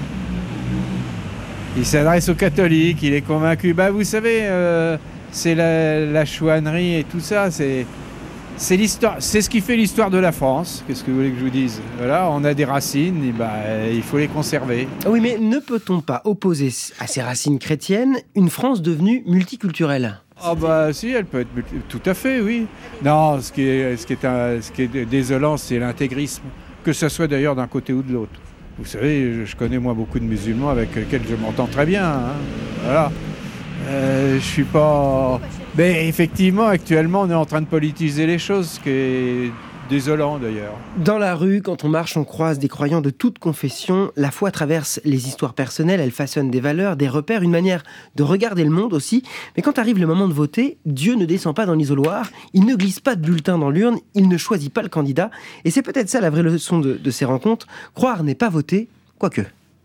[SPEAKER 10] Il s'adresse aux catholiques, il est convaincu. Bah, vous savez, euh, c'est la, la chouannerie et tout ça. C'est, c'est l'histoire. C'est ce qui fait l'histoire de la France. Qu'est-ce que vous voulez que je vous dise? Voilà, on a des racines, et bah, il faut les conserver.
[SPEAKER 7] Oui, mais ne peut-on pas opposer à ces racines chrétiennes une France devenue multiculturelle?
[SPEAKER 10] Ah bah si, elle peut être multi- tout à fait, oui. Non, ce qui est, ce qui est, un- ce qui est désolant, c'est l'intégrisme, que ce soit d'ailleurs d'un côté ou de l'autre. Vous savez, je, je connais moi beaucoup de musulmans avec lesquels je m'entends très bien. Hein. Voilà. Euh, je suis pas... Mais effectivement, actuellement, on est en train de politiser les choses, ce qui est désolant d'ailleurs.
[SPEAKER 7] Dans la rue, quand on marche, on croise des croyants de toute confession. La foi traverse les histoires personnelles, elle façonne des valeurs, des repères, une manière de regarder le monde aussi. Mais quand arrive le moment de voter, Dieu ne descend pas dans l'isoloir, il ne glisse pas de bulletin dans l'urne, il ne choisit pas le candidat. Et c'est peut-être ça la vraie leçon de, de ces rencontres. Croire n'est pas voter, quoique.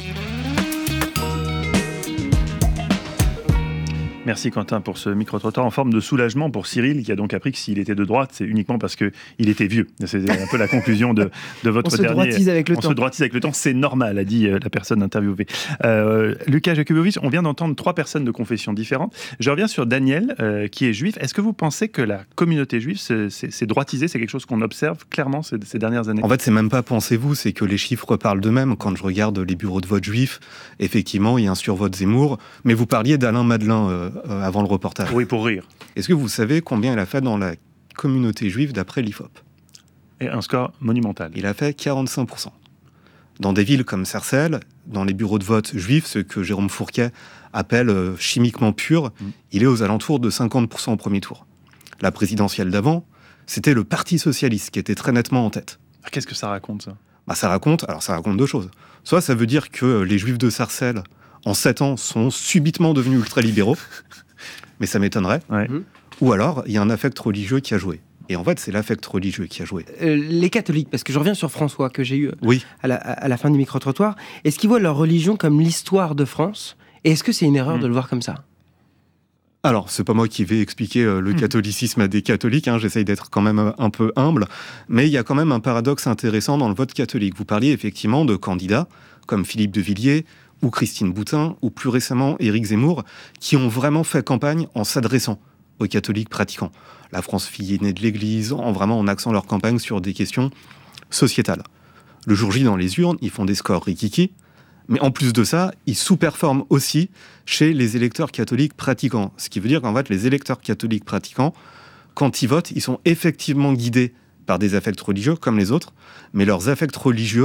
[SPEAKER 3] Merci Quentin pour ce micro-trottoir en forme de soulagement pour Cyril, qui a donc appris que s'il était de droite, c'est uniquement parce qu'il était vieux. C'est un peu la conclusion de, de votre
[SPEAKER 7] On se
[SPEAKER 3] dernier...
[SPEAKER 7] droitise avec le
[SPEAKER 3] on
[SPEAKER 7] temps.
[SPEAKER 3] se droitise avec le temps, c'est normal, a dit euh, la personne interviewée. Euh, Lucas Jakubowicz, on vient d'entendre trois personnes de confessions différentes. Je reviens sur Daniel, euh, qui est juif. Est-ce que vous pensez que la communauté juive s'est c'est, c'est droitisée? C'est quelque chose qu'on observe clairement ces, ces dernières années?
[SPEAKER 6] En fait, c'est même pas pensez-vous, c'est que les chiffres parlent d'eux-mêmes. Quand je regarde les bureaux de vote juifs, effectivement, il y a un survote Zemmour. Mais vous parliez d'Alain Madelin euh, euh, avant le reportage.
[SPEAKER 3] Oui, pour rire.
[SPEAKER 6] Est-ce que vous savez combien il a fait dans la communauté juive d'après l'I F O P?
[SPEAKER 3] Et un score monumental.
[SPEAKER 6] Il a fait quarante-cinq pour cent. Dans des villes comme Sarcelles, dans les bureaux de vote juifs, ce que Jérôme Fourquet appelle euh, chimiquement pur, mmh. il est aux alentours de cinquante pour cent au premier tour. La présidentielle d'avant, c'était le Parti socialiste qui était très nettement en tête.
[SPEAKER 3] Ah, qu'est-ce que ça raconte, ça?
[SPEAKER 6] Bah, ça raconte, alors ça raconte deux choses. Soit ça veut dire que les juifs de Sarcelles, en sept ans, sont subitement devenus ultra-libéraux, mais ça m'étonnerait.
[SPEAKER 3] Ouais.
[SPEAKER 6] Mmh. Ou alors, il y a un affect religieux qui a joué. Et en fait, c'est l'affect religieux qui a joué.
[SPEAKER 7] Euh, les catholiques, parce que je reviens sur François, que j'ai eu
[SPEAKER 6] oui.
[SPEAKER 7] à, la, à la fin du micro-trottoir, est-ce qu'ils voient leur religion comme l'histoire de France? Et est-ce que c'est une erreur mmh. de le voir comme ça?
[SPEAKER 6] Alors, c'est pas moi qui vais expliquer euh, le mmh. catholicisme à des catholiques, hein, j'essaye d'être quand même un peu humble, mais il y a quand même un paradoxe intéressant dans le vote catholique. Vous parliez effectivement de candidats comme Philippe de Villiers, ou Christine Boutin, ou plus récemment Éric Zemmour, qui ont vraiment fait campagne en s'adressant aux catholiques pratiquants. La France fille aînée de l'Église, en vraiment en axant leur campagne sur des questions sociétales. Le jour J, dans les urnes, ils font des scores rikiki, mais en plus de ça, ils sous-performent aussi chez les électeurs catholiques pratiquants. Ce qui veut dire qu'en fait, les électeurs catholiques pratiquants, quand ils votent, ils sont effectivement guidés par des affects religieux, comme les autres, mais leurs affects religieux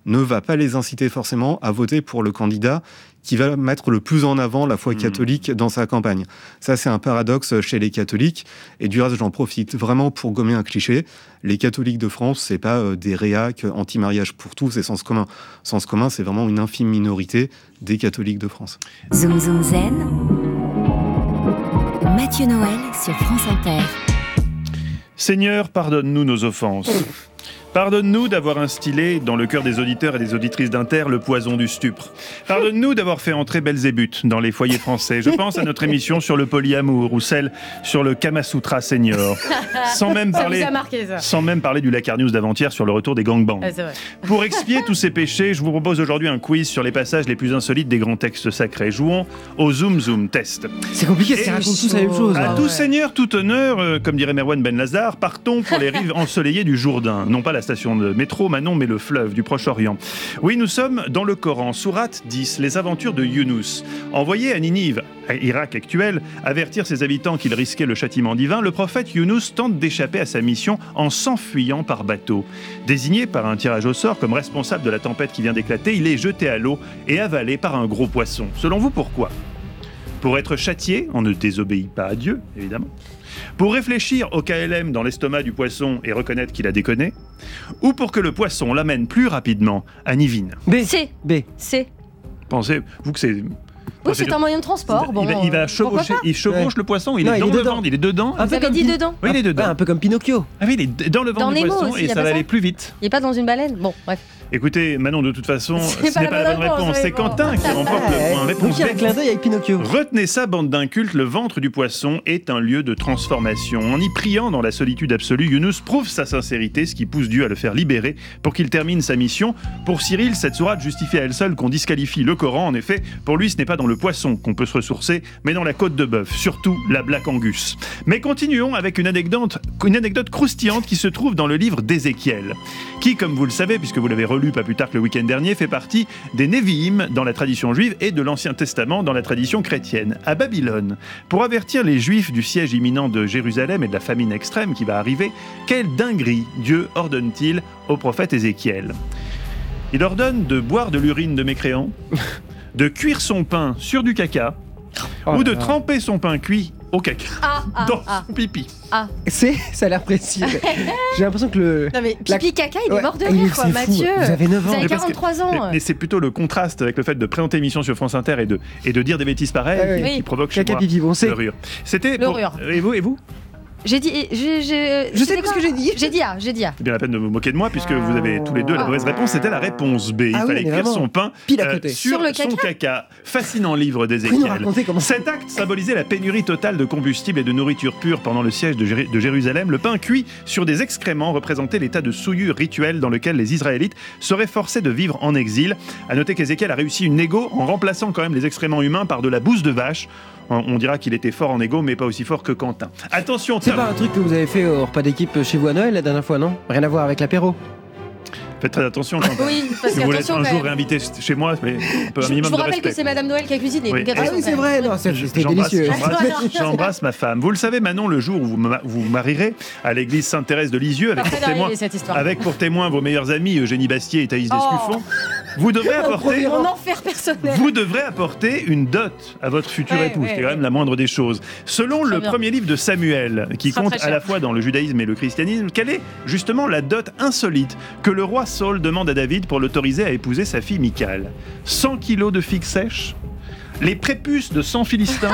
[SPEAKER 6] ne va pas les inciter forcément à voter pour le candidat qui va mettre le plus en avant la foi catholique dans sa campagne. Ça, c'est un paradoxe chez les catholiques. Et du reste, j'en profite vraiment pour gommer un cliché. Les catholiques de France, c'est pas euh, des réacs anti-mariage pour tous et sens commun. Sens commun, c'est vraiment une infime minorité des catholiques de France.
[SPEAKER 5] Zoom Zoom Zen. Mathieu Noël sur France Inter.
[SPEAKER 3] Seigneur, pardonne-nous nos offenses. Pardonne-nous d'avoir instillé dans le cœur des auditeurs et des auditrices d'Inter le poison du stupre. Pardonne-nous d'avoir fait entrer Belzébuth dans les foyers français. Je pense à notre émission sur le polyamour ou celle sur le Kama Sutra Senior. Sans même parler,
[SPEAKER 2] ça vous a marqué, ça.
[SPEAKER 3] Sans même parler du Lacar News d'avant-hier sur le retour des gangbangs.
[SPEAKER 2] Ah, c'est vrai.
[SPEAKER 3] Pour expier tous ces péchés, je vous propose aujourd'hui un quiz sur les passages les plus insolites des grands textes sacrés. Jouons au Zoom Zoom Test.
[SPEAKER 7] C'est compliqué,
[SPEAKER 3] Et
[SPEAKER 7] ça raconte tous la même chose.
[SPEAKER 3] À
[SPEAKER 7] hein.
[SPEAKER 3] tout
[SPEAKER 2] ouais.
[SPEAKER 3] seigneur, tout honneur, euh, comme dirait Merwan Ben Lazar, partons pour les rives ensoleillées du Jourdain. Non pas la station de métro Manon, mais le fleuve du Proche-Orient. Oui, nous sommes dans le Coran, sourate dix, les aventures de Younous. Envoyé à Ninive, à Irak actuel, avertir ses habitants qu'il risquait le châtiment divin, le prophète Younous tente d'échapper à sa mission en s'enfuyant par bateau. Désigné par un tirage au sort comme responsable de la tempête qui vient d'éclater, il est jeté à l'eau et avalé par un gros poisson. Selon vous, pourquoi ? Pour être châtié, on ne désobéit pas à Dieu, évidemment. Pour réfléchir au K L M dans l'estomac du poisson et reconnaître qu'il a déconné, ou pour que le poisson l'amène plus rapidement à Nivine.
[SPEAKER 7] B.
[SPEAKER 2] C.
[SPEAKER 7] B.
[SPEAKER 2] C.
[SPEAKER 3] Pensez-vous que c'est...
[SPEAKER 2] Oui, c'est un moyen de transport. Bon,
[SPEAKER 3] il va, il va
[SPEAKER 2] euh, pourquoi
[SPEAKER 3] chevaucher,
[SPEAKER 2] pas
[SPEAKER 3] il chevauche
[SPEAKER 7] Ouais.
[SPEAKER 3] le poisson, il
[SPEAKER 7] Non,
[SPEAKER 3] est
[SPEAKER 7] il
[SPEAKER 3] dans
[SPEAKER 7] est
[SPEAKER 3] le
[SPEAKER 7] dedans.
[SPEAKER 3] ventre, il est dedans.
[SPEAKER 7] Un
[SPEAKER 2] Vous
[SPEAKER 7] peu
[SPEAKER 2] avez
[SPEAKER 7] comme
[SPEAKER 2] dit
[SPEAKER 7] Pin-
[SPEAKER 2] dedans
[SPEAKER 3] Oui, il est dedans.
[SPEAKER 7] Ouais, un peu comme Pinocchio.
[SPEAKER 3] Ah oui, il est dans le ventre
[SPEAKER 2] Dans
[SPEAKER 3] du
[SPEAKER 2] Nemo
[SPEAKER 3] poisson
[SPEAKER 2] aussi,
[SPEAKER 3] et
[SPEAKER 2] y a
[SPEAKER 3] ça
[SPEAKER 2] pas
[SPEAKER 3] va
[SPEAKER 2] ça
[SPEAKER 3] aller plus vite.
[SPEAKER 2] Il est pas dans une baleine. Bon, bref.
[SPEAKER 3] Écoutez, Manon, de toute façon,
[SPEAKER 2] C'est
[SPEAKER 3] ce
[SPEAKER 2] pas
[SPEAKER 3] n'est
[SPEAKER 2] la
[SPEAKER 3] pas la
[SPEAKER 2] bonne
[SPEAKER 3] bonne réponse.
[SPEAKER 2] réponse,
[SPEAKER 3] C'est
[SPEAKER 2] mais bon.
[SPEAKER 3] Quentin qui remporte le point.
[SPEAKER 7] Donc
[SPEAKER 3] Réponse
[SPEAKER 7] il y a un
[SPEAKER 3] B.
[SPEAKER 7] clin d'œil avec Pinocchio.
[SPEAKER 3] Retenez ça, bande d'incultes, le ventre du poisson est un lieu de transformation. En y priant dans la solitude absolue, Younous prouve sa sincérité, ce qui pousse Dieu à le faire libérer pour qu'il termine sa mission. Pour Cyril, cette sourate justifie à elle seule qu'on disqualifie le Coran. En effet, pour lui, ce n'est pas dans le poisson qu'on peut se ressourcer, mais dans la côte de bœuf, surtout la Black Angus. Mais continuons avec une anecdote, une anecdote croustillante qui se trouve dans le livre d'Ézéchiel, qui, comme vous le savez, puisque vous l'avez relu pas plus tard que le week-end dernier, fait partie des Névi'im dans la tradition juive et de l'Ancien Testament dans la tradition chrétienne. À Babylone, pour avertir les Juifs du siège imminent de Jérusalem et de la famine extrême qui va arriver, quelle dinguerie Dieu ordonne-t-il au prophète Ézéchiel ? Il ordonne de boire de l'urine de mécréants, de cuire son pain sur du caca,
[SPEAKER 7] Oh
[SPEAKER 3] ou de
[SPEAKER 7] là là.
[SPEAKER 3] tremper son pain cuit au caca,
[SPEAKER 2] Ah, ah,
[SPEAKER 3] dans
[SPEAKER 2] ah.
[SPEAKER 3] son pipi.
[SPEAKER 7] C'est, ça a l'air précis. J'ai l'impression que le.
[SPEAKER 2] Non mais
[SPEAKER 7] La-
[SPEAKER 2] pipi caca, il
[SPEAKER 7] Ouais,
[SPEAKER 2] est mort de
[SPEAKER 7] il est-
[SPEAKER 2] rire, quoi,
[SPEAKER 7] c'est fou.
[SPEAKER 2] Mathieu.
[SPEAKER 7] Vous avez neuf ans.
[SPEAKER 2] Vous avez
[SPEAKER 3] Mais parce que-
[SPEAKER 2] quarante-trois ans.
[SPEAKER 3] Mais, mais c'est plutôt le contraste avec le fait de présenter l'émission sur France Inter et de, et de dire des bêtises pareilles
[SPEAKER 7] Ah ouais.
[SPEAKER 3] qui, qui
[SPEAKER 2] Oui.
[SPEAKER 3] provoque chez
[SPEAKER 7] Caca
[SPEAKER 3] moi
[SPEAKER 7] pipi, bon, c'est.
[SPEAKER 3] le rire. C'était
[SPEAKER 2] Le
[SPEAKER 3] pour-
[SPEAKER 2] rire.
[SPEAKER 3] Et vous, et vous
[SPEAKER 2] J'ai dit, j'ai, j'ai,
[SPEAKER 7] Je sais
[SPEAKER 2] c'était
[SPEAKER 7] plus ce
[SPEAKER 2] quoi
[SPEAKER 7] que j'ai dit.
[SPEAKER 2] J'ai dit A, j'ai dit A.
[SPEAKER 3] C'est bien la peine de vous moquer de moi puisque vous avez tous les deux la mauvaise réponse. C'était la réponse B. Il
[SPEAKER 7] Ah oui,
[SPEAKER 3] fallait
[SPEAKER 7] mais
[SPEAKER 3] cuire
[SPEAKER 7] vraiment.
[SPEAKER 3] son pain
[SPEAKER 7] Pile à
[SPEAKER 3] euh,
[SPEAKER 7] côté.
[SPEAKER 3] sur,
[SPEAKER 2] Sur le
[SPEAKER 3] son
[SPEAKER 2] caca.
[SPEAKER 3] caca. Fascinant livre
[SPEAKER 7] Vous nous
[SPEAKER 3] d'Ézéchiel.
[SPEAKER 7] racontez comment
[SPEAKER 3] Cet acte symbolisait la pénurie totale de combustible et de nourriture pure pendant le siège de, Jér- de Jérusalem. Le pain cuit sur des excréments représentait l'état de souillure rituel dans lequel les Israélites seraient forcés de vivre en exil. À noter qu'Ézéchiel a réussi une négo en remplaçant quand même les excréments humains par de la bouse de vache. On on dira qu'il était fort en égo, mais pas aussi fort que Quentin. Attention,
[SPEAKER 7] C'est
[SPEAKER 3] tiens,
[SPEAKER 7] pas un truc que vous avez fait au repas d'équipe chez vous à Noël la dernière fois, non ? Rien à voir avec l'apéro.
[SPEAKER 3] faites très attention, Quentin.
[SPEAKER 2] Oui, parce
[SPEAKER 3] Si vous voulez être
[SPEAKER 2] qu'attention
[SPEAKER 3] un
[SPEAKER 2] quand
[SPEAKER 3] jour
[SPEAKER 2] même.
[SPEAKER 3] réinvité chez moi, mais un peu un
[SPEAKER 2] Je, je
[SPEAKER 3] minimum
[SPEAKER 2] vous
[SPEAKER 3] de
[SPEAKER 2] rappelle
[SPEAKER 3] respect.
[SPEAKER 2] que c'est Madame Noël qui a cuisiné.
[SPEAKER 3] Oui.
[SPEAKER 2] donc
[SPEAKER 7] Ah
[SPEAKER 2] attention,
[SPEAKER 7] oui, c'est
[SPEAKER 2] quand même.
[SPEAKER 7] vrai, non, c'est- c'était
[SPEAKER 3] J'embrasse-
[SPEAKER 7] délicieux.
[SPEAKER 3] J'embrasse, j'embrasse ma femme. Vous le savez, Manon, le jour où vous ma- vous vous marierez à l'église Sainte-Thérèse de Lisieux, avec
[SPEAKER 2] Pas
[SPEAKER 3] pour,
[SPEAKER 2] très
[SPEAKER 3] témoin,
[SPEAKER 2] variée, cette histoire.
[SPEAKER 3] avec pour témoins vos meilleurs amis Eugénie Bastier et Thaïs
[SPEAKER 2] Oh.
[SPEAKER 3] Descuffon, vous devrez apporter...
[SPEAKER 2] Mon enfer personnel.
[SPEAKER 3] Vous devrez apporter une dot à votre futur
[SPEAKER 2] Ouais,
[SPEAKER 3] époux,
[SPEAKER 2] ouais,
[SPEAKER 3] c'est quand même
[SPEAKER 2] ouais.
[SPEAKER 3] la moindre des choses. Selon
[SPEAKER 2] Très
[SPEAKER 3] le
[SPEAKER 2] bien.
[SPEAKER 3] premier livre de Samuel, qui
[SPEAKER 2] Ce sera
[SPEAKER 3] compte
[SPEAKER 2] très
[SPEAKER 3] à la
[SPEAKER 2] cher.
[SPEAKER 3] fois dans le judaïsme et le christianisme, quelle est justement la dot insolite que le roi Saul demande à David pour l'autoriser à épouser sa fille Michal ? cent kilos de figues sèches, les prépuces de cent philistins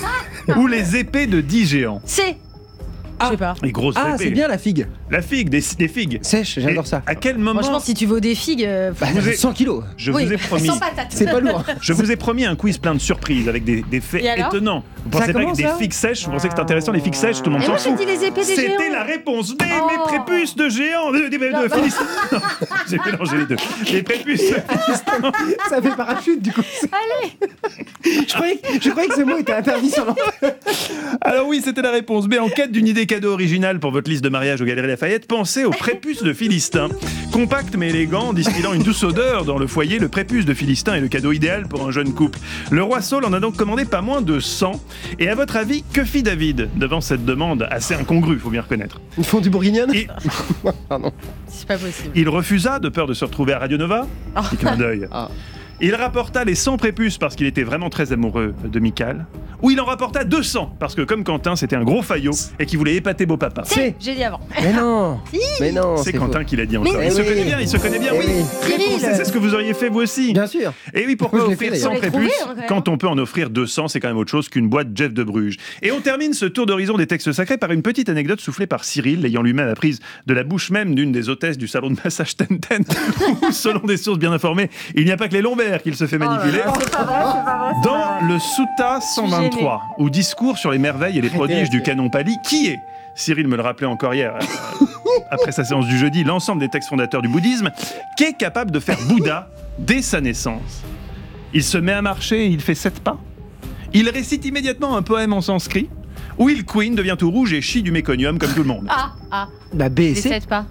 [SPEAKER 3] ou les épées de dix géants ?
[SPEAKER 2] C'est. Je sais pas.
[SPEAKER 3] Les grosses
[SPEAKER 7] Ah,
[SPEAKER 3] épées.
[SPEAKER 7] c'est bien la figue.
[SPEAKER 3] La figue, des, des figues.
[SPEAKER 7] Sèche, j'adore
[SPEAKER 3] Et
[SPEAKER 7] ça.
[SPEAKER 3] À quel moment
[SPEAKER 2] Franchement, si tu vaux des figues. euh,
[SPEAKER 7] Bah,
[SPEAKER 3] vous ai-
[SPEAKER 7] cent kilos.
[SPEAKER 3] je
[SPEAKER 2] oui,
[SPEAKER 3] vous ai promis
[SPEAKER 2] sans patates.
[SPEAKER 7] C'est pas lourd.
[SPEAKER 3] Je vous ai promis un quiz plein de surprises avec des, des faits
[SPEAKER 2] Et alors
[SPEAKER 3] étonnants. Vous
[SPEAKER 7] Ça
[SPEAKER 3] pensez pas que
[SPEAKER 7] commence,
[SPEAKER 3] des
[SPEAKER 7] là
[SPEAKER 3] figues sèches, vous pensez que c'est intéressant les figues sèches, tout le monde
[SPEAKER 2] Et
[SPEAKER 3] s'en
[SPEAKER 2] moi j'ai
[SPEAKER 3] fout.
[SPEAKER 2] dit les épées des
[SPEAKER 3] C'était
[SPEAKER 2] géants.
[SPEAKER 3] la réponse B,
[SPEAKER 2] Oh.
[SPEAKER 3] mes prépuces de géants, de, de, de,
[SPEAKER 2] Non,
[SPEAKER 3] de
[SPEAKER 2] bah-
[SPEAKER 3] Philistins. Non, j'ai mélangé les deux. Les prépuces de Philistins.
[SPEAKER 7] Ça fait parachute du coup.
[SPEAKER 2] Allez.
[SPEAKER 7] Je croyais, je croyais que ce mot était interdit sur l'antenne.
[SPEAKER 3] Alors oui, c'était la réponse B. En quête d'une idée Idée cadeau originale pour votre liste de mariage aux Galeries Lafayette, pensez au prépuce de Philistin. Compact mais élégant, distillant une douce odeur dans le foyer, le prépuce de Philistin est le cadeau idéal pour un jeune couple. Le roi Saul en a donc commandé pas moins de cent. Et à votre avis, que fit David devant cette demande assez incongrue, faut bien reconnaître?
[SPEAKER 7] Ils font du bourguignon.
[SPEAKER 3] Et...
[SPEAKER 7] Pardon.
[SPEAKER 2] C'est pas possible.
[SPEAKER 3] Il refusa de peur de se retrouver à Radio Nova.
[SPEAKER 2] Oh.
[SPEAKER 3] Petit clin d'œil.
[SPEAKER 7] Ah.
[SPEAKER 3] Il rapporta les cent prépuces parce qu'il était vraiment très amoureux de Michal, ou il en rapporta deux cents parce que comme Quentin c'était un gros faillot et qu'il voulait épater beau papa.
[SPEAKER 2] C'est, j'ai dit avant.
[SPEAKER 7] Mais non.
[SPEAKER 2] Si.
[SPEAKER 7] Mais non.
[SPEAKER 3] C'est Quentin
[SPEAKER 7] faux.
[SPEAKER 3] qui l'a dit encore.
[SPEAKER 2] Mais
[SPEAKER 3] il
[SPEAKER 7] oui.
[SPEAKER 3] se connaît bien, il se connaît bien,
[SPEAKER 7] Eh
[SPEAKER 3] oui.
[SPEAKER 7] oui.
[SPEAKER 3] Réponse,
[SPEAKER 2] Cyril.
[SPEAKER 3] c'est ce que vous auriez fait vous aussi.
[SPEAKER 7] Bien sûr.
[SPEAKER 3] Et oui, pourquoi
[SPEAKER 7] Je l'ai
[SPEAKER 3] offrir
[SPEAKER 7] fait,
[SPEAKER 3] cent
[SPEAKER 2] d'ailleurs.
[SPEAKER 3] prépuces
[SPEAKER 2] Vous l'avez trouvé, hein, quand même.
[SPEAKER 3] quand on peut en offrir deux cents, c'est quand même autre chose qu'une boîte Jeff de Bruges. Et on termine ce tour d'horizon des textes sacrés par une petite anecdote soufflée par Cyril, l'ayant lui-même apprise de la bouche même d'une des hôtesses du salon de massage Tenten, où, selon des sources bien informées, il n'y a pas que les lombaires qu'il se fait manipuler.
[SPEAKER 2] Oh là là, c'est pas vrai, c'est pas vrai, c'est
[SPEAKER 3] Dans
[SPEAKER 2] pas vrai.
[SPEAKER 3] le Soutta cent vingt-trois, ou discours sur les merveilles et les prodiges du canon Pali, qui est, Cyril me le rappelait encore hier, euh, après sa séance du jeudi, l'ensemble des textes fondateurs du bouddhisme, qui est capable de faire Bouddha dès sa naissance. Il se met à marcher et il fait sept pas. Il récite immédiatement un poème en sanskrit. Will Queen devient tout rouge et chie du méconium comme tout le monde.
[SPEAKER 2] Ah, ah,
[SPEAKER 7] Bah B et C.
[SPEAKER 2] décède pas.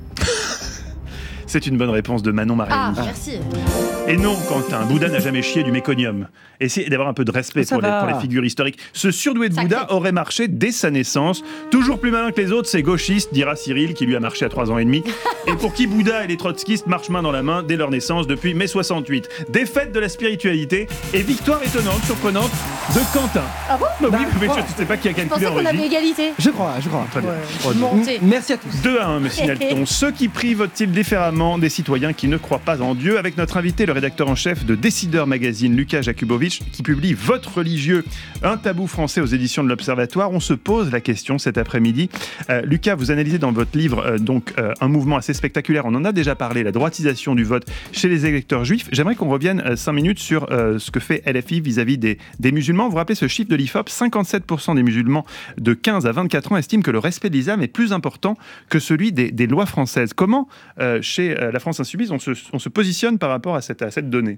[SPEAKER 3] C'est une bonne réponse de Manon
[SPEAKER 2] Ah,
[SPEAKER 3] Mariani.
[SPEAKER 2] merci.
[SPEAKER 3] Et non, Quentin, Bouddha n'a jamais chié du méconium. Essayez d'avoir un peu de respect
[SPEAKER 7] Ça
[SPEAKER 3] pour les,
[SPEAKER 7] va.
[SPEAKER 3] pour les figures historiques. Ce surdoué de
[SPEAKER 2] Sacré.
[SPEAKER 3] Bouddha aurait marché dès sa naissance. Toujours plus malin que les autres, c'est gauchiste, dira Cyril, qui lui a marché à trois ans et demi. Et pour qui Bouddha et les trotskistes marchent main dans la main dès leur naissance depuis mai soixante-huit. Défaite de la spiritualité et victoire étonnante, surprenante de Quentin.
[SPEAKER 2] Ah bon
[SPEAKER 3] Bah oui,
[SPEAKER 7] Bah,
[SPEAKER 3] mais
[SPEAKER 7] oh.
[SPEAKER 3] tu sais pas qui a
[SPEAKER 2] Je
[SPEAKER 3] calculé
[SPEAKER 2] pensais
[SPEAKER 3] en
[SPEAKER 2] qu'on avait
[SPEAKER 3] régie.
[SPEAKER 2] égalité.
[SPEAKER 7] Je crois, je crois.
[SPEAKER 3] Très bien.
[SPEAKER 2] Ouais. Montez.
[SPEAKER 7] Merci à tous.
[SPEAKER 3] deux à un, me signale-t-on. Ceux qui prient votent-ils différemment des citoyens qui ne croient pas en Dieu? Avec notre invité, le rédacteur en chef de Décideur Magazine, Lucas Jakubowicz, qui publie Vote religieux, un tabou français aux éditions de l'Observatoire. On se pose la question cet après-midi. Euh, Lucas, vous analysez dans votre livre euh, donc euh, un mouvement assez spectaculaire. On en a déjà parlé, la droitisation du vote chez les électeurs juifs. J'aimerais qu'on revienne euh, cinq minutes sur euh, ce que fait L F I vis-à-vis des, des musulmans. Vous vous rappelez ce chiffre de l'I F O P, cinquante-sept pour cent des musulmans de quinze à vingt-quatre ans estiment que le respect de l'islam est plus important que celui des, des lois françaises. Comment, euh, chez euh, la France Insoumise, on se, on se positionne par rapport à cette, à cette donnée?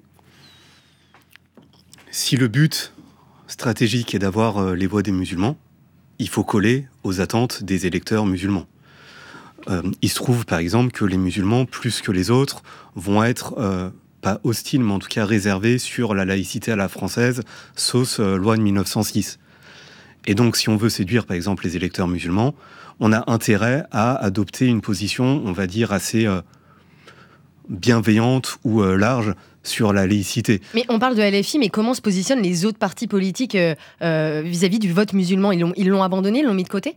[SPEAKER 6] Si le but stratégique est d'avoir euh, les voix des musulmans, il faut coller aux attentes des électeurs musulmans. Euh, il se trouve par exemple que les musulmans, plus que les autres, vont être euh, pas hostiles, mais en tout cas réservés sur la laïcité à la française, sauce euh, loi de mille neuf cent six. Et donc si on veut séduire par exemple les électeurs musulmans, on a intérêt à adopter une position, on va dire, assez euh, bienveillante ou euh, large sur la laïcité.
[SPEAKER 2] Mais on parle de L F I, mais comment se positionnent les autres partis politiques euh, euh, vis-à-vis du vote musulman? Ils l'ont, ils l'ont abandonné, ils l'ont mis de côté?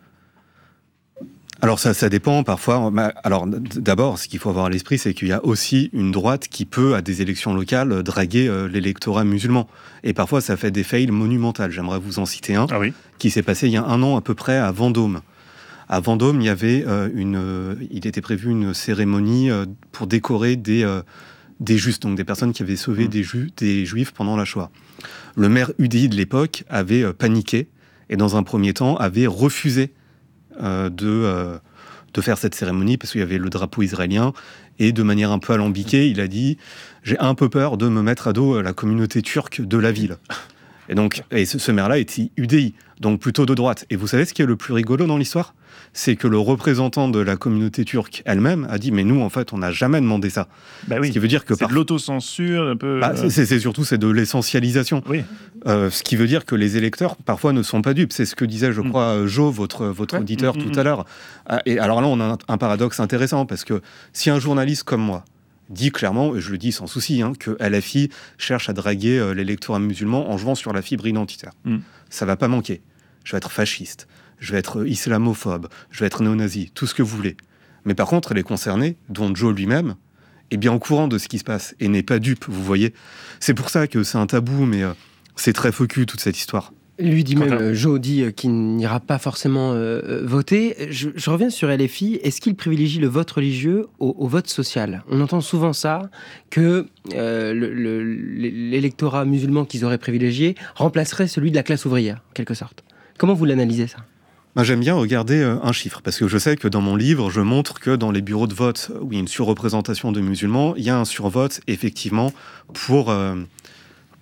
[SPEAKER 6] Alors ça, ça dépend parfois. Alors d'abord, ce qu'il faut avoir à l'esprit, c'est qu'il y a aussi une droite qui peut, à des élections locales, draguer euh, l'électorat musulman. Et parfois, ça fait des fails monumentales. J'aimerais vous en citer un,
[SPEAKER 3] Ah oui.
[SPEAKER 6] qui s'est passé il y a un an à peu près à Vendôme. À Vendôme, il y avait euh, une, euh, il était prévu une cérémonie euh, pour décorer des euh, des justes, donc des personnes qui avaient sauvé mmh. des, ju- des juifs pendant la Shoah. Le maire U D I de l'époque avait euh, paniqué et dans un premier temps avait refusé euh, de, euh, de faire cette cérémonie parce qu'il y avait le drapeau israélien et de manière un peu alambiquée, il a dit « j'ai un peu peur de me mettre à dos la communauté turque de la ville ». Et donc, et ce, ce maire-là était U D I, donc plutôt de droite. Et vous savez ce qui est le plus rigolo dans l'histoire ? C'est que le représentant de la communauté turque elle-même a dit « mais nous, en fait, on n'a jamais demandé ça ».
[SPEAKER 3] Bah oui.
[SPEAKER 6] Ce qui veut dire que
[SPEAKER 3] c'est
[SPEAKER 6] par...
[SPEAKER 3] de l'autocensure, un peu...
[SPEAKER 6] Bah,
[SPEAKER 3] euh...
[SPEAKER 6] c'est, c'est surtout c'est de l'essentialisation.
[SPEAKER 3] Oui.
[SPEAKER 6] Euh, ce qui veut dire que les électeurs, parfois, ne sont pas dupes. C'est ce que disait, je crois, mm. Jo, votre, votre ouais. auditeur, mm, tout mm, à l'heure. Et alors là, on a un, un paradoxe intéressant, parce que si un journaliste comme moi dit clairement, et je le dis sans souci, hein, que L F I cherche à draguer euh, l'électorat musulman en jouant sur la fibre identitaire. Mm. Ça va pas manquer. Je vais être fasciste, je vais être islamophobe, je vais être néo-nazi, tout ce que vous voulez. Mais par contre, les concernés, dont Joe lui-même, est bien au courant de ce qui se passe et n'est pas dupe, vous voyez. C'est pour ça que c'est un tabou, mais euh, c'est très faux cul, toute cette histoire.
[SPEAKER 7] Lui dit même, euh, Joe dit euh, qu'il n'ira pas forcément euh, voter. Je, je reviens sur L F I. Est-ce qu'il privilégie le vote religieux au, au vote social ? On entend souvent ça, que euh, le, le, l'électorat musulman qu'ils auraient privilégié remplacerait celui de la classe ouvrière, en quelque sorte. Comment vous l'analysez, ça ?
[SPEAKER 6] Moi, j'aime bien regarder euh, un chiffre, parce que je sais que dans mon livre, je montre que dans les bureaux de vote où il y a une surreprésentation de musulmans, il y a un survote, effectivement, pour... Euh,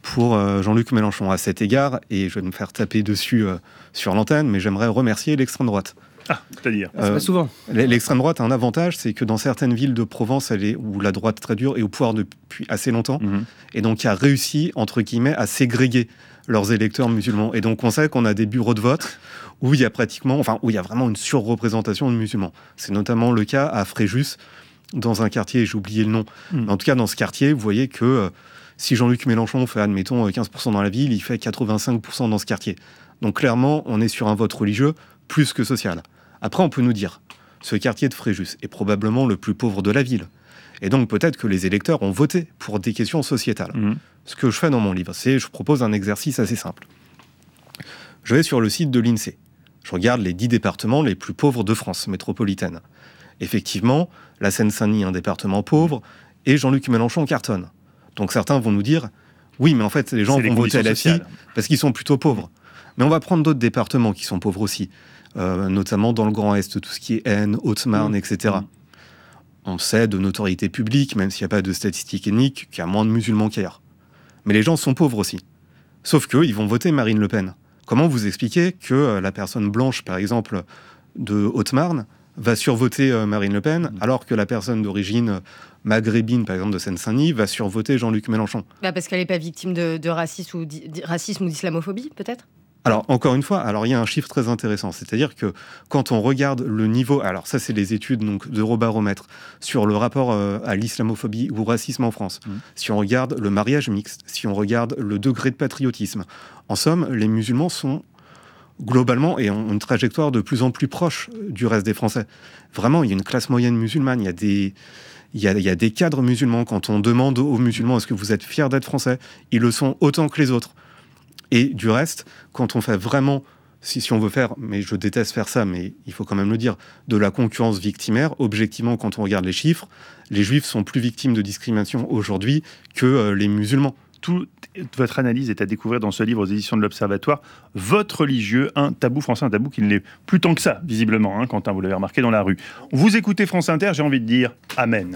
[SPEAKER 6] pour euh, Jean-Luc Mélenchon. À cet égard, et je vais me faire taper dessus euh, sur l'antenne, mais j'aimerais remercier l'extrême droite.
[SPEAKER 3] Ah, c'est-à-dire
[SPEAKER 7] euh, C'est pas souvent.
[SPEAKER 6] L'extrême droite a un avantage, c'est que dans certaines villes de Provence, elle est, où la droite très dure est au pouvoir depuis assez longtemps, mmh. et donc a réussi, entre guillemets, à ségréger leurs électeurs musulmans. Et donc on sait qu'on a des bureaux de vote où il y a pratiquement, enfin où il y a vraiment une surreprésentation de musulmans. C'est notamment le cas à Fréjus, dans un quartier, j'ai oublié le nom, mmh. mais en tout cas dans ce quartier, vous voyez que euh, si Jean-Luc Mélenchon fait, admettons, quinze pour cent dans la ville, il fait quatre-vingt-cinq pour cent dans ce quartier. Donc clairement, on est sur un vote religieux plus que social. Après, on peut nous dire, ce quartier de Fréjus est probablement le plus pauvre de la ville. Et donc, peut-être que les électeurs ont voté pour des questions sociétales. Mmh. Ce que je fais dans mon livre, c'est je propose un exercice assez simple. Je vais sur le site de l'INSEE. Je regarde les dix départements les plus pauvres de France métropolitaine. Effectivement, la Seine-Saint-Denis, un département pauvre, et Jean-Luc Mélenchon cartonne. Donc, certains vont nous dire, oui, mais en fait, les gens vont voter à la F I parce qu'ils sont plutôt pauvres. Mais on va prendre d'autres départements qui sont pauvres aussi. Euh, notamment dans le Grand Est, tout ce qui est Aisne, Haute-Marne, mmh. et cetera. Mmh. On sait de notoriété publique, même s'il n'y a pas de statistiques ethniques, qu'il y a moins de musulmans qu'ailleurs. Mais les gens sont pauvres aussi. Sauf qu'eux, ils vont voter Marine Le Pen. Comment vous expliquez que euh, la personne blanche, par exemple, de Haute-Marne, va survoter euh, Marine Le Pen, mmh. alors que la personne d'origine euh, maghrébine, par exemple, de Seine-Saint-Denis, va survoter Jean-Luc Mélenchon?
[SPEAKER 2] Bah parce qu'elle n'est pas victime de, de racisme, ou di- racisme ou d'islamophobie, peut-être?
[SPEAKER 6] Alors, encore une fois, alors il y a un chiffre très intéressant, c'est-à-dire que quand on regarde le niveau, alors ça c'est les études donc, d'Eurobaromètre, sur le rapport euh, à l'islamophobie ou au racisme en France, mmh. si on regarde le mariage mixte, si on regarde le degré de patriotisme, en somme, les musulmans sont globalement et ont une trajectoire de plus en plus proche du reste des Français. Vraiment, il y a une classe moyenne musulmane, il y a des... Il y, a, il y a des cadres musulmans, quand on demande aux musulmans est-ce que vous êtes fiers d'être français, ils le sont autant que les autres. Et du reste, quand on fait vraiment, si, si on veut faire, mais je déteste faire ça, mais il faut quand même le dire, de la concurrence victimaire, objectivement, quand on regarde les chiffres, les juifs sont plus victimes de discrimination aujourd'hui que euh, les musulmans.
[SPEAKER 3] Toute votre analyse est à découvrir dans ce livre aux éditions de l'Observatoire. Vote religieux, un tabou français, un tabou qui ne l'est plus tant que ça, visiblement, hein, Quentin, vous l'avez remarqué dans la rue. Vous écoutez France Inter, j'ai envie de dire Amen.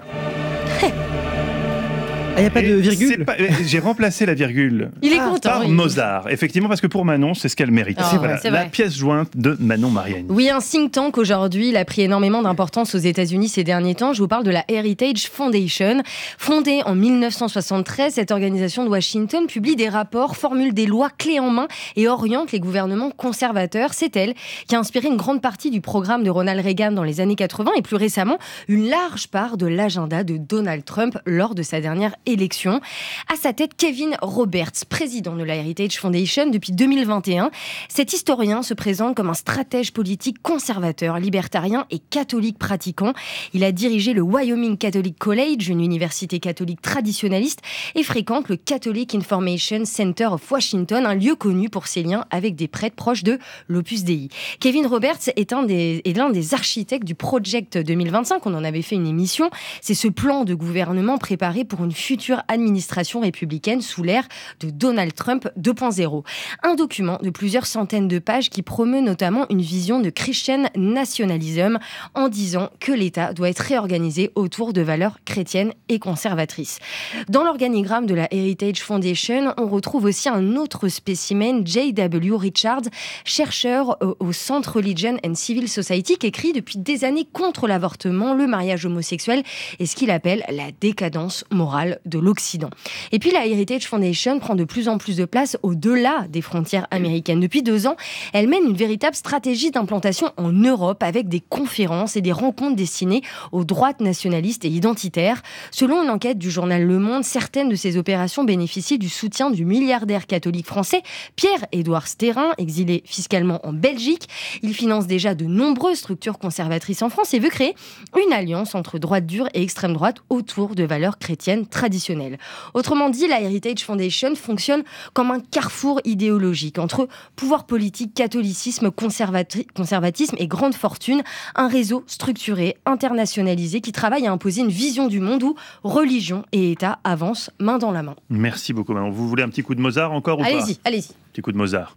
[SPEAKER 7] Il n'y a pas de virgule
[SPEAKER 3] pas, J'ai remplacé la virgule
[SPEAKER 2] il est content,
[SPEAKER 3] par
[SPEAKER 2] oui.
[SPEAKER 3] Mozart. Effectivement, parce que pour Manon, c'est ce qu'elle mérite.
[SPEAKER 2] Oh,
[SPEAKER 3] c'est voilà,
[SPEAKER 2] c'est
[SPEAKER 3] la
[SPEAKER 2] vrai.
[SPEAKER 3] pièce jointe de Manon Mariani.
[SPEAKER 2] Oui, un think tank aujourd'hui, il a pris énormément d'importance aux États-Unis ces derniers temps. Je vous parle de la Heritage Foundation. Fondée en dix-neuf cent soixante-treize, cette organisation de Washington publie des rapports, formule des lois clés en main et oriente les gouvernements conservateurs. C'est elle qui a inspiré une grande partie du programme de Ronald Reagan dans les années quatre-vingts et plus récemment, une large part de l'agenda de Donald Trump lors de sa dernière élection. À sa tête, Kevin Roberts, président de la Heritage Foundation depuis deux mille vingt et un. Cet historien se présente comme un stratège politique conservateur, libertarien et catholique pratiquant. Il a dirigé le Wyoming Catholic College, une université catholique traditionnaliste, et fréquente le Catholic Information Center of Washington, un lieu connu pour ses liens avec des prêtres proches de l'Opus Dei. Kevin Roberts est, un des, est l'un des architectes du Project deux mille vingt-cinq. On en avait fait une émission. C'est ce plan de gouvernement préparé pour une future administration républicaine sous l'ère de Donald Trump deux point zéro. Un document de plusieurs centaines de pages qui promeut notamment une vision de Christian nationalism en disant que l'État doit être réorganisé autour de valeurs chrétiennes et conservatrices. Dans l'organigramme de la Heritage Foundation, on retrouve aussi un autre spécimen, J W Richards, chercheur au Centre Religion and Civil Society, qui écrit depuis des années contre l'avortement, le mariage homosexuel et ce qu'il appelle la décadence morale de l'Occident. Et puis la Heritage Foundation prend de plus en plus de place au-delà des frontières américaines. Depuis deux ans, elle mène une véritable stratégie d'implantation en Europe avec des conférences et des rencontres destinées aux droites nationalistes et identitaires. Selon une enquête du journal Le Monde, certaines de ces opérations bénéficient du soutien du milliardaire catholique français Pierre-Édouard Stérin, exilé fiscalement en Belgique. Il finance déjà de nombreuses structures conservatrices en France et veut créer une alliance entre droite dure et extrême droite autour de valeurs chrétiennes traditionnelles. Autrement dit, la Heritage Foundation fonctionne comme un carrefour idéologique entre pouvoir politique, catholicisme, conservati- conservatisme et grande fortune, un réseau structuré, internationalisé qui travaille à imposer une vision du monde où religion et État avancent main dans la main.
[SPEAKER 3] Merci beaucoup, Manon. Vous voulez un petit coup de Mozart encore ou
[SPEAKER 2] allez-y,
[SPEAKER 3] pas ?
[SPEAKER 2] Allez-y, allez-y.
[SPEAKER 3] Petit coup de Mozart.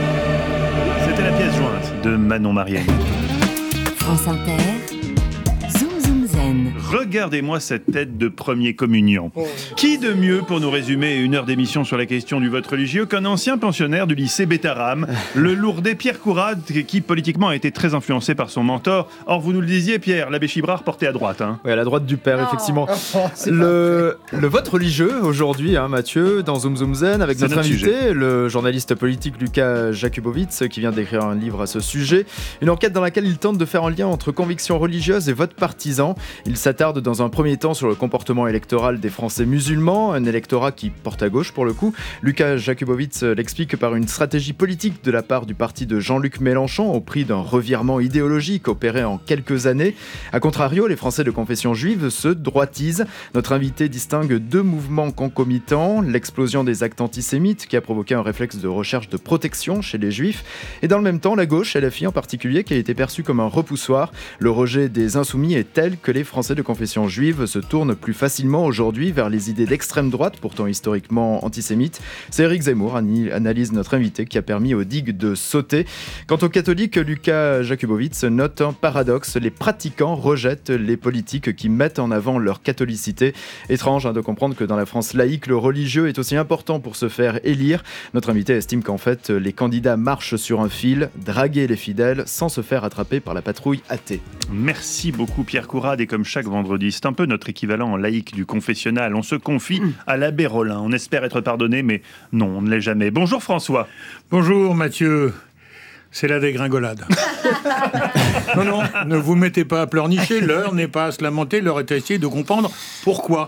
[SPEAKER 3] C'était la pièce jointe de Manon Mariani.
[SPEAKER 5] France Inter, Zoom Zoom Zen.
[SPEAKER 3] Regardez-moi cette tête de premier communion. Qui de mieux pour nous résumer une heure d'émission sur la question du vote religieux qu'un ancien pensionnaire du lycée Bétaram, le lourdé Pierre Courade, qui politiquement a été très influencé par son mentor. Or, vous nous le disiez, Pierre, l'abbé Chibrard porté à droite. Hein.
[SPEAKER 11] Oui, à la droite du père, oh. effectivement. Le, le vote religieux, aujourd'hui, hein, Mathieu, dans Zoom Zoom Zen, avec notre, notre invité, sujet. Le journaliste politique Lucas Jakubowicz, qui vient d'écrire un livre à ce sujet. Une enquête dans laquelle il tente de faire un lien entre convictions religieuses et vote partisan. Il s'attarde dans un premier temps sur le comportement électoral des Français musulmans, un électorat qui porte à gauche pour le coup. Lucas Jakubowicz l'explique par une stratégie politique de la part du parti de Jean-Luc Mélenchon au prix d'un revirement idéologique opéré en quelques années. A contrario, les Français de confession juive se droitisent. Notre invité distingue deux mouvements concomitants, l'explosion des actes antisémites qui a provoqué un réflexe de recherche de protection chez les juifs, et dans le même temps la gauche, L F I en particulier, qui a été perçue comme un repoussoir. Le rejet des insoumis est tel que les Français de confession juive se tournent plus facilement aujourd'hui vers les idées d'extrême droite, pourtant historiquement antisémites. C'est Éric Zemmour, analyse notre invité, qui a permis aux digues de sauter. Quant aux catholiques, Lucas Jakubowicz note un paradoxe. Les pratiquants rejettent les politiques qui mettent en avant leur catholicité. Étrange hein, de comprendre que dans la France laïque, le religieux est aussi important pour se faire élire. Notre invité estime qu'en fait, les candidats marchent sur un fil, draguer les fidèles sans se faire attraper par la patrouille athée.
[SPEAKER 3] Merci beaucoup Pierre Courade, et comme chaque vendredi, c'est un peu notre équivalent en laïque du confessionnal. On se confie à l'abbé Rollin. On espère être pardonné, mais non, on ne l'est jamais. Bonjour François.
[SPEAKER 12] Bonjour Mathieu. C'est la dégringolade. non, non, ne vous mettez pas à pleurnicher. L'heure n'est pas à se lamenter. L'heure est à essayer de comprendre pourquoi.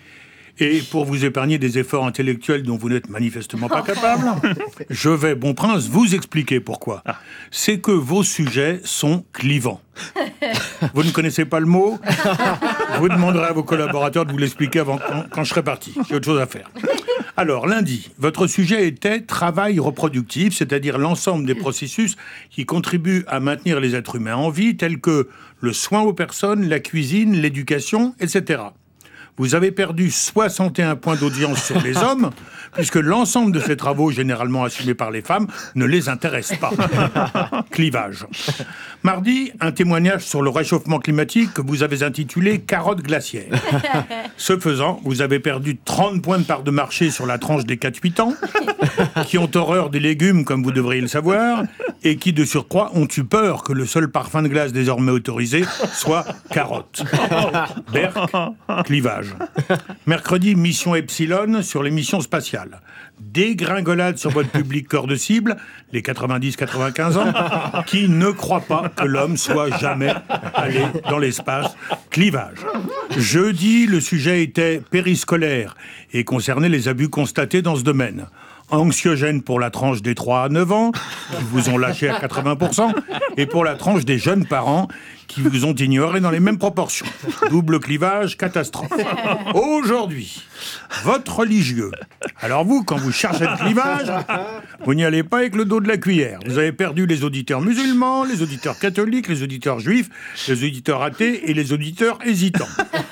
[SPEAKER 12] Et pour vous épargner des efforts intellectuels dont vous n'êtes manifestement pas capable, je vais, bon prince, vous expliquer pourquoi. C'est que vos sujets sont clivants. Vous ne connaissez pas le mot ? Vous demanderez à vos collaborateurs de vous l'expliquer avant quand, quand je serai parti. J'ai autre chose à faire. Alors, lundi, votre sujet était travail reproductif, c'est-à-dire l'ensemble des processus qui contribuent à maintenir les êtres humains en vie, tels que le soin aux personnes, la cuisine, l'éducation, et cetera. Vous avez perdu soixante et un points d'audience sur les hommes, puisque l'ensemble de ces travaux, généralement assumés par les femmes, ne les intéresse pas. Clivage. Mardi, un témoignage sur le réchauffement climatique que vous avez intitulé « Carotte glaciaire ». Ce faisant, vous avez perdu trente points de part de marché sur la tranche des quatre huit ans, qui ont horreur des légumes, comme vous devriez le savoir, et qui, de surcroît, ont eu peur que le seul parfum de glace désormais autorisé soit carotte. Berck, clivage. Mercredi, mission Epsilon sur les missions spatiales. Dégringolade sur votre public corps de cible, les quatre-vingt-dix à quatre-vingt-quinze ans, qui ne croient pas que l'homme soit jamais allé dans l'espace. Clivage. Jeudi, le sujet était périscolaire et concernait les abus constatés dans ce domaine. Anxiogène pour la tranche des trois à neuf ans, qui vous ont lâché à quatre-vingts pour cent, et pour la tranche des jeunes parents, qui vous ont ignoré dans les mêmes proportions. Double clivage, catastrophe. Aujourd'hui, vote religieux. Alors vous, quand vous cherchez le clivage, vous n'y allez pas avec le dos de la cuillère. Vous avez perdu les auditeurs musulmans, les auditeurs catholiques, les auditeurs juifs, les auditeurs athées et les auditeurs hésitants.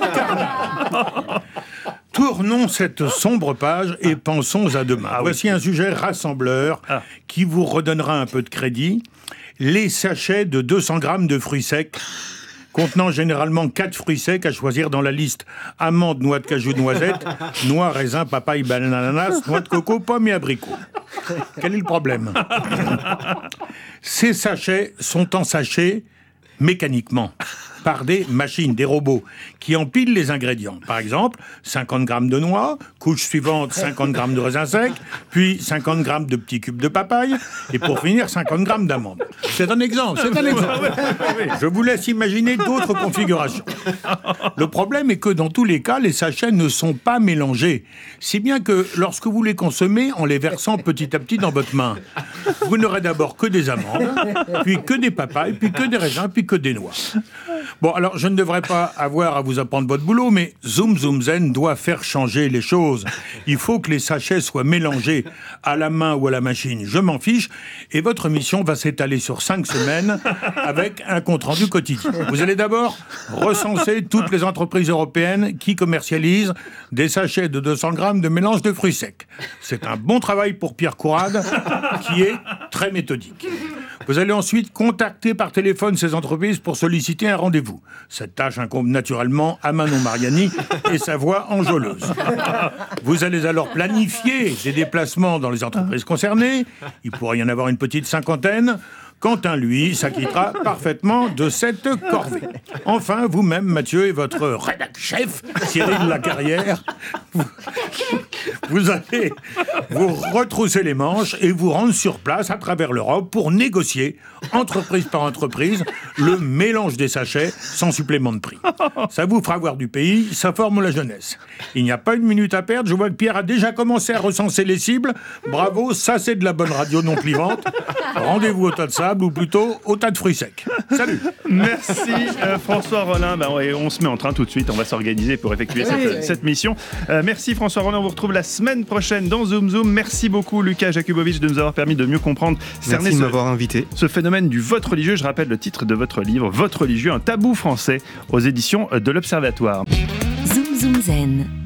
[SPEAKER 12] Tournons cette sombre page et pensons à demain. Ah, Voici oui. un sujet rassembleur ah. qui vous redonnera un peu de crédit. Les sachets de deux cents grammes de fruits secs, contenant généralement quatre fruits secs à choisir dans la liste amandes, noix de cajou, noisettes, noix, raisin, papaye, banane, ananas, noix de coco, pommes et abricots. Quel est le problème ? Ces sachets sont ensachés mécaniquement par des machines, des robots, qui empilent les ingrédients. Par exemple, cinquante grammes de noix, couche suivante, cinquante grammes de raisin sec, puis cinquante grammes de petits cubes de papaye, et pour finir, cinquante grammes d'amandes. C'est un exemple, c'est un exemple. Je vous laisse imaginer d'autres configurations. Le problème est que dans tous les cas, les sachets ne sont pas mélangés, si bien que lorsque vous les consommez en les versant petit à petit dans votre main, vous n'aurez d'abord que des amandes, puis que des papayes, puis que des raisins, puis que des noix. Bon, alors, je ne devrais pas avoir à vous apprendre votre boulot, mais Zoom Zoom Zen doit faire changer les choses. Il faut que les sachets soient mélangés à la main ou à la machine. Je m'en fiche. Et votre mission va s'étaler sur cinq semaines avec un compte-rendu quotidien. Vous allez d'abord recenser toutes les entreprises européennes qui commercialisent des sachets de deux cents grammes de mélange de fruits secs. C'est un bon travail pour Pierre Courade, qui est très méthodique. Vous allez ensuite contacter par téléphone ces entreprises pour solliciter un rendez-vous. Cette tâche incombe naturellement à Manon Mariani et sa voix enjôleuse. Vous allez alors planifier des déplacements dans les entreprises concernées. Il pourrait y en avoir une petite cinquantaine. Quentin, lui, s'acquittera parfaitement de cette corvée. Enfin, vous-même, Mathieu, et votre rédac-chef, Cyril Lacarrière, vous, vous allez vous retrousser les manches et vous rendre sur place à travers l'Europe pour négocier, entreprise par entreprise, le mélange des sachets sans supplément de prix. Ça vous fera voir du pays, ça forme la jeunesse. Il n'y a pas une minute à perdre, je vois que Pierre a déjà commencé à recenser les cibles. Bravo, ça c'est de la bonne radio non clivante. Rendez-vous au tas de sable, ou plutôt au tas de fruits secs. Salut.
[SPEAKER 3] Merci euh, François Rollin. Ben, ouais, on se met en train tout de suite, on va s'organiser pour effectuer cette, oui. cette mission. Euh, merci François Rollin, on vous retrouve la semaine prochaine dans Zoom Zoom. Merci beaucoup Lucas Jakubowicz de nous avoir permis de mieux comprendre,
[SPEAKER 6] cerner
[SPEAKER 3] ce,
[SPEAKER 6] de m'avoir invité.
[SPEAKER 3] ce phénomène du vote religieux. Je rappelle le titre de votre livre, Vote religieux, un tabou français, aux éditions de l'Observatoire.
[SPEAKER 5] Zoom Zoom Zen.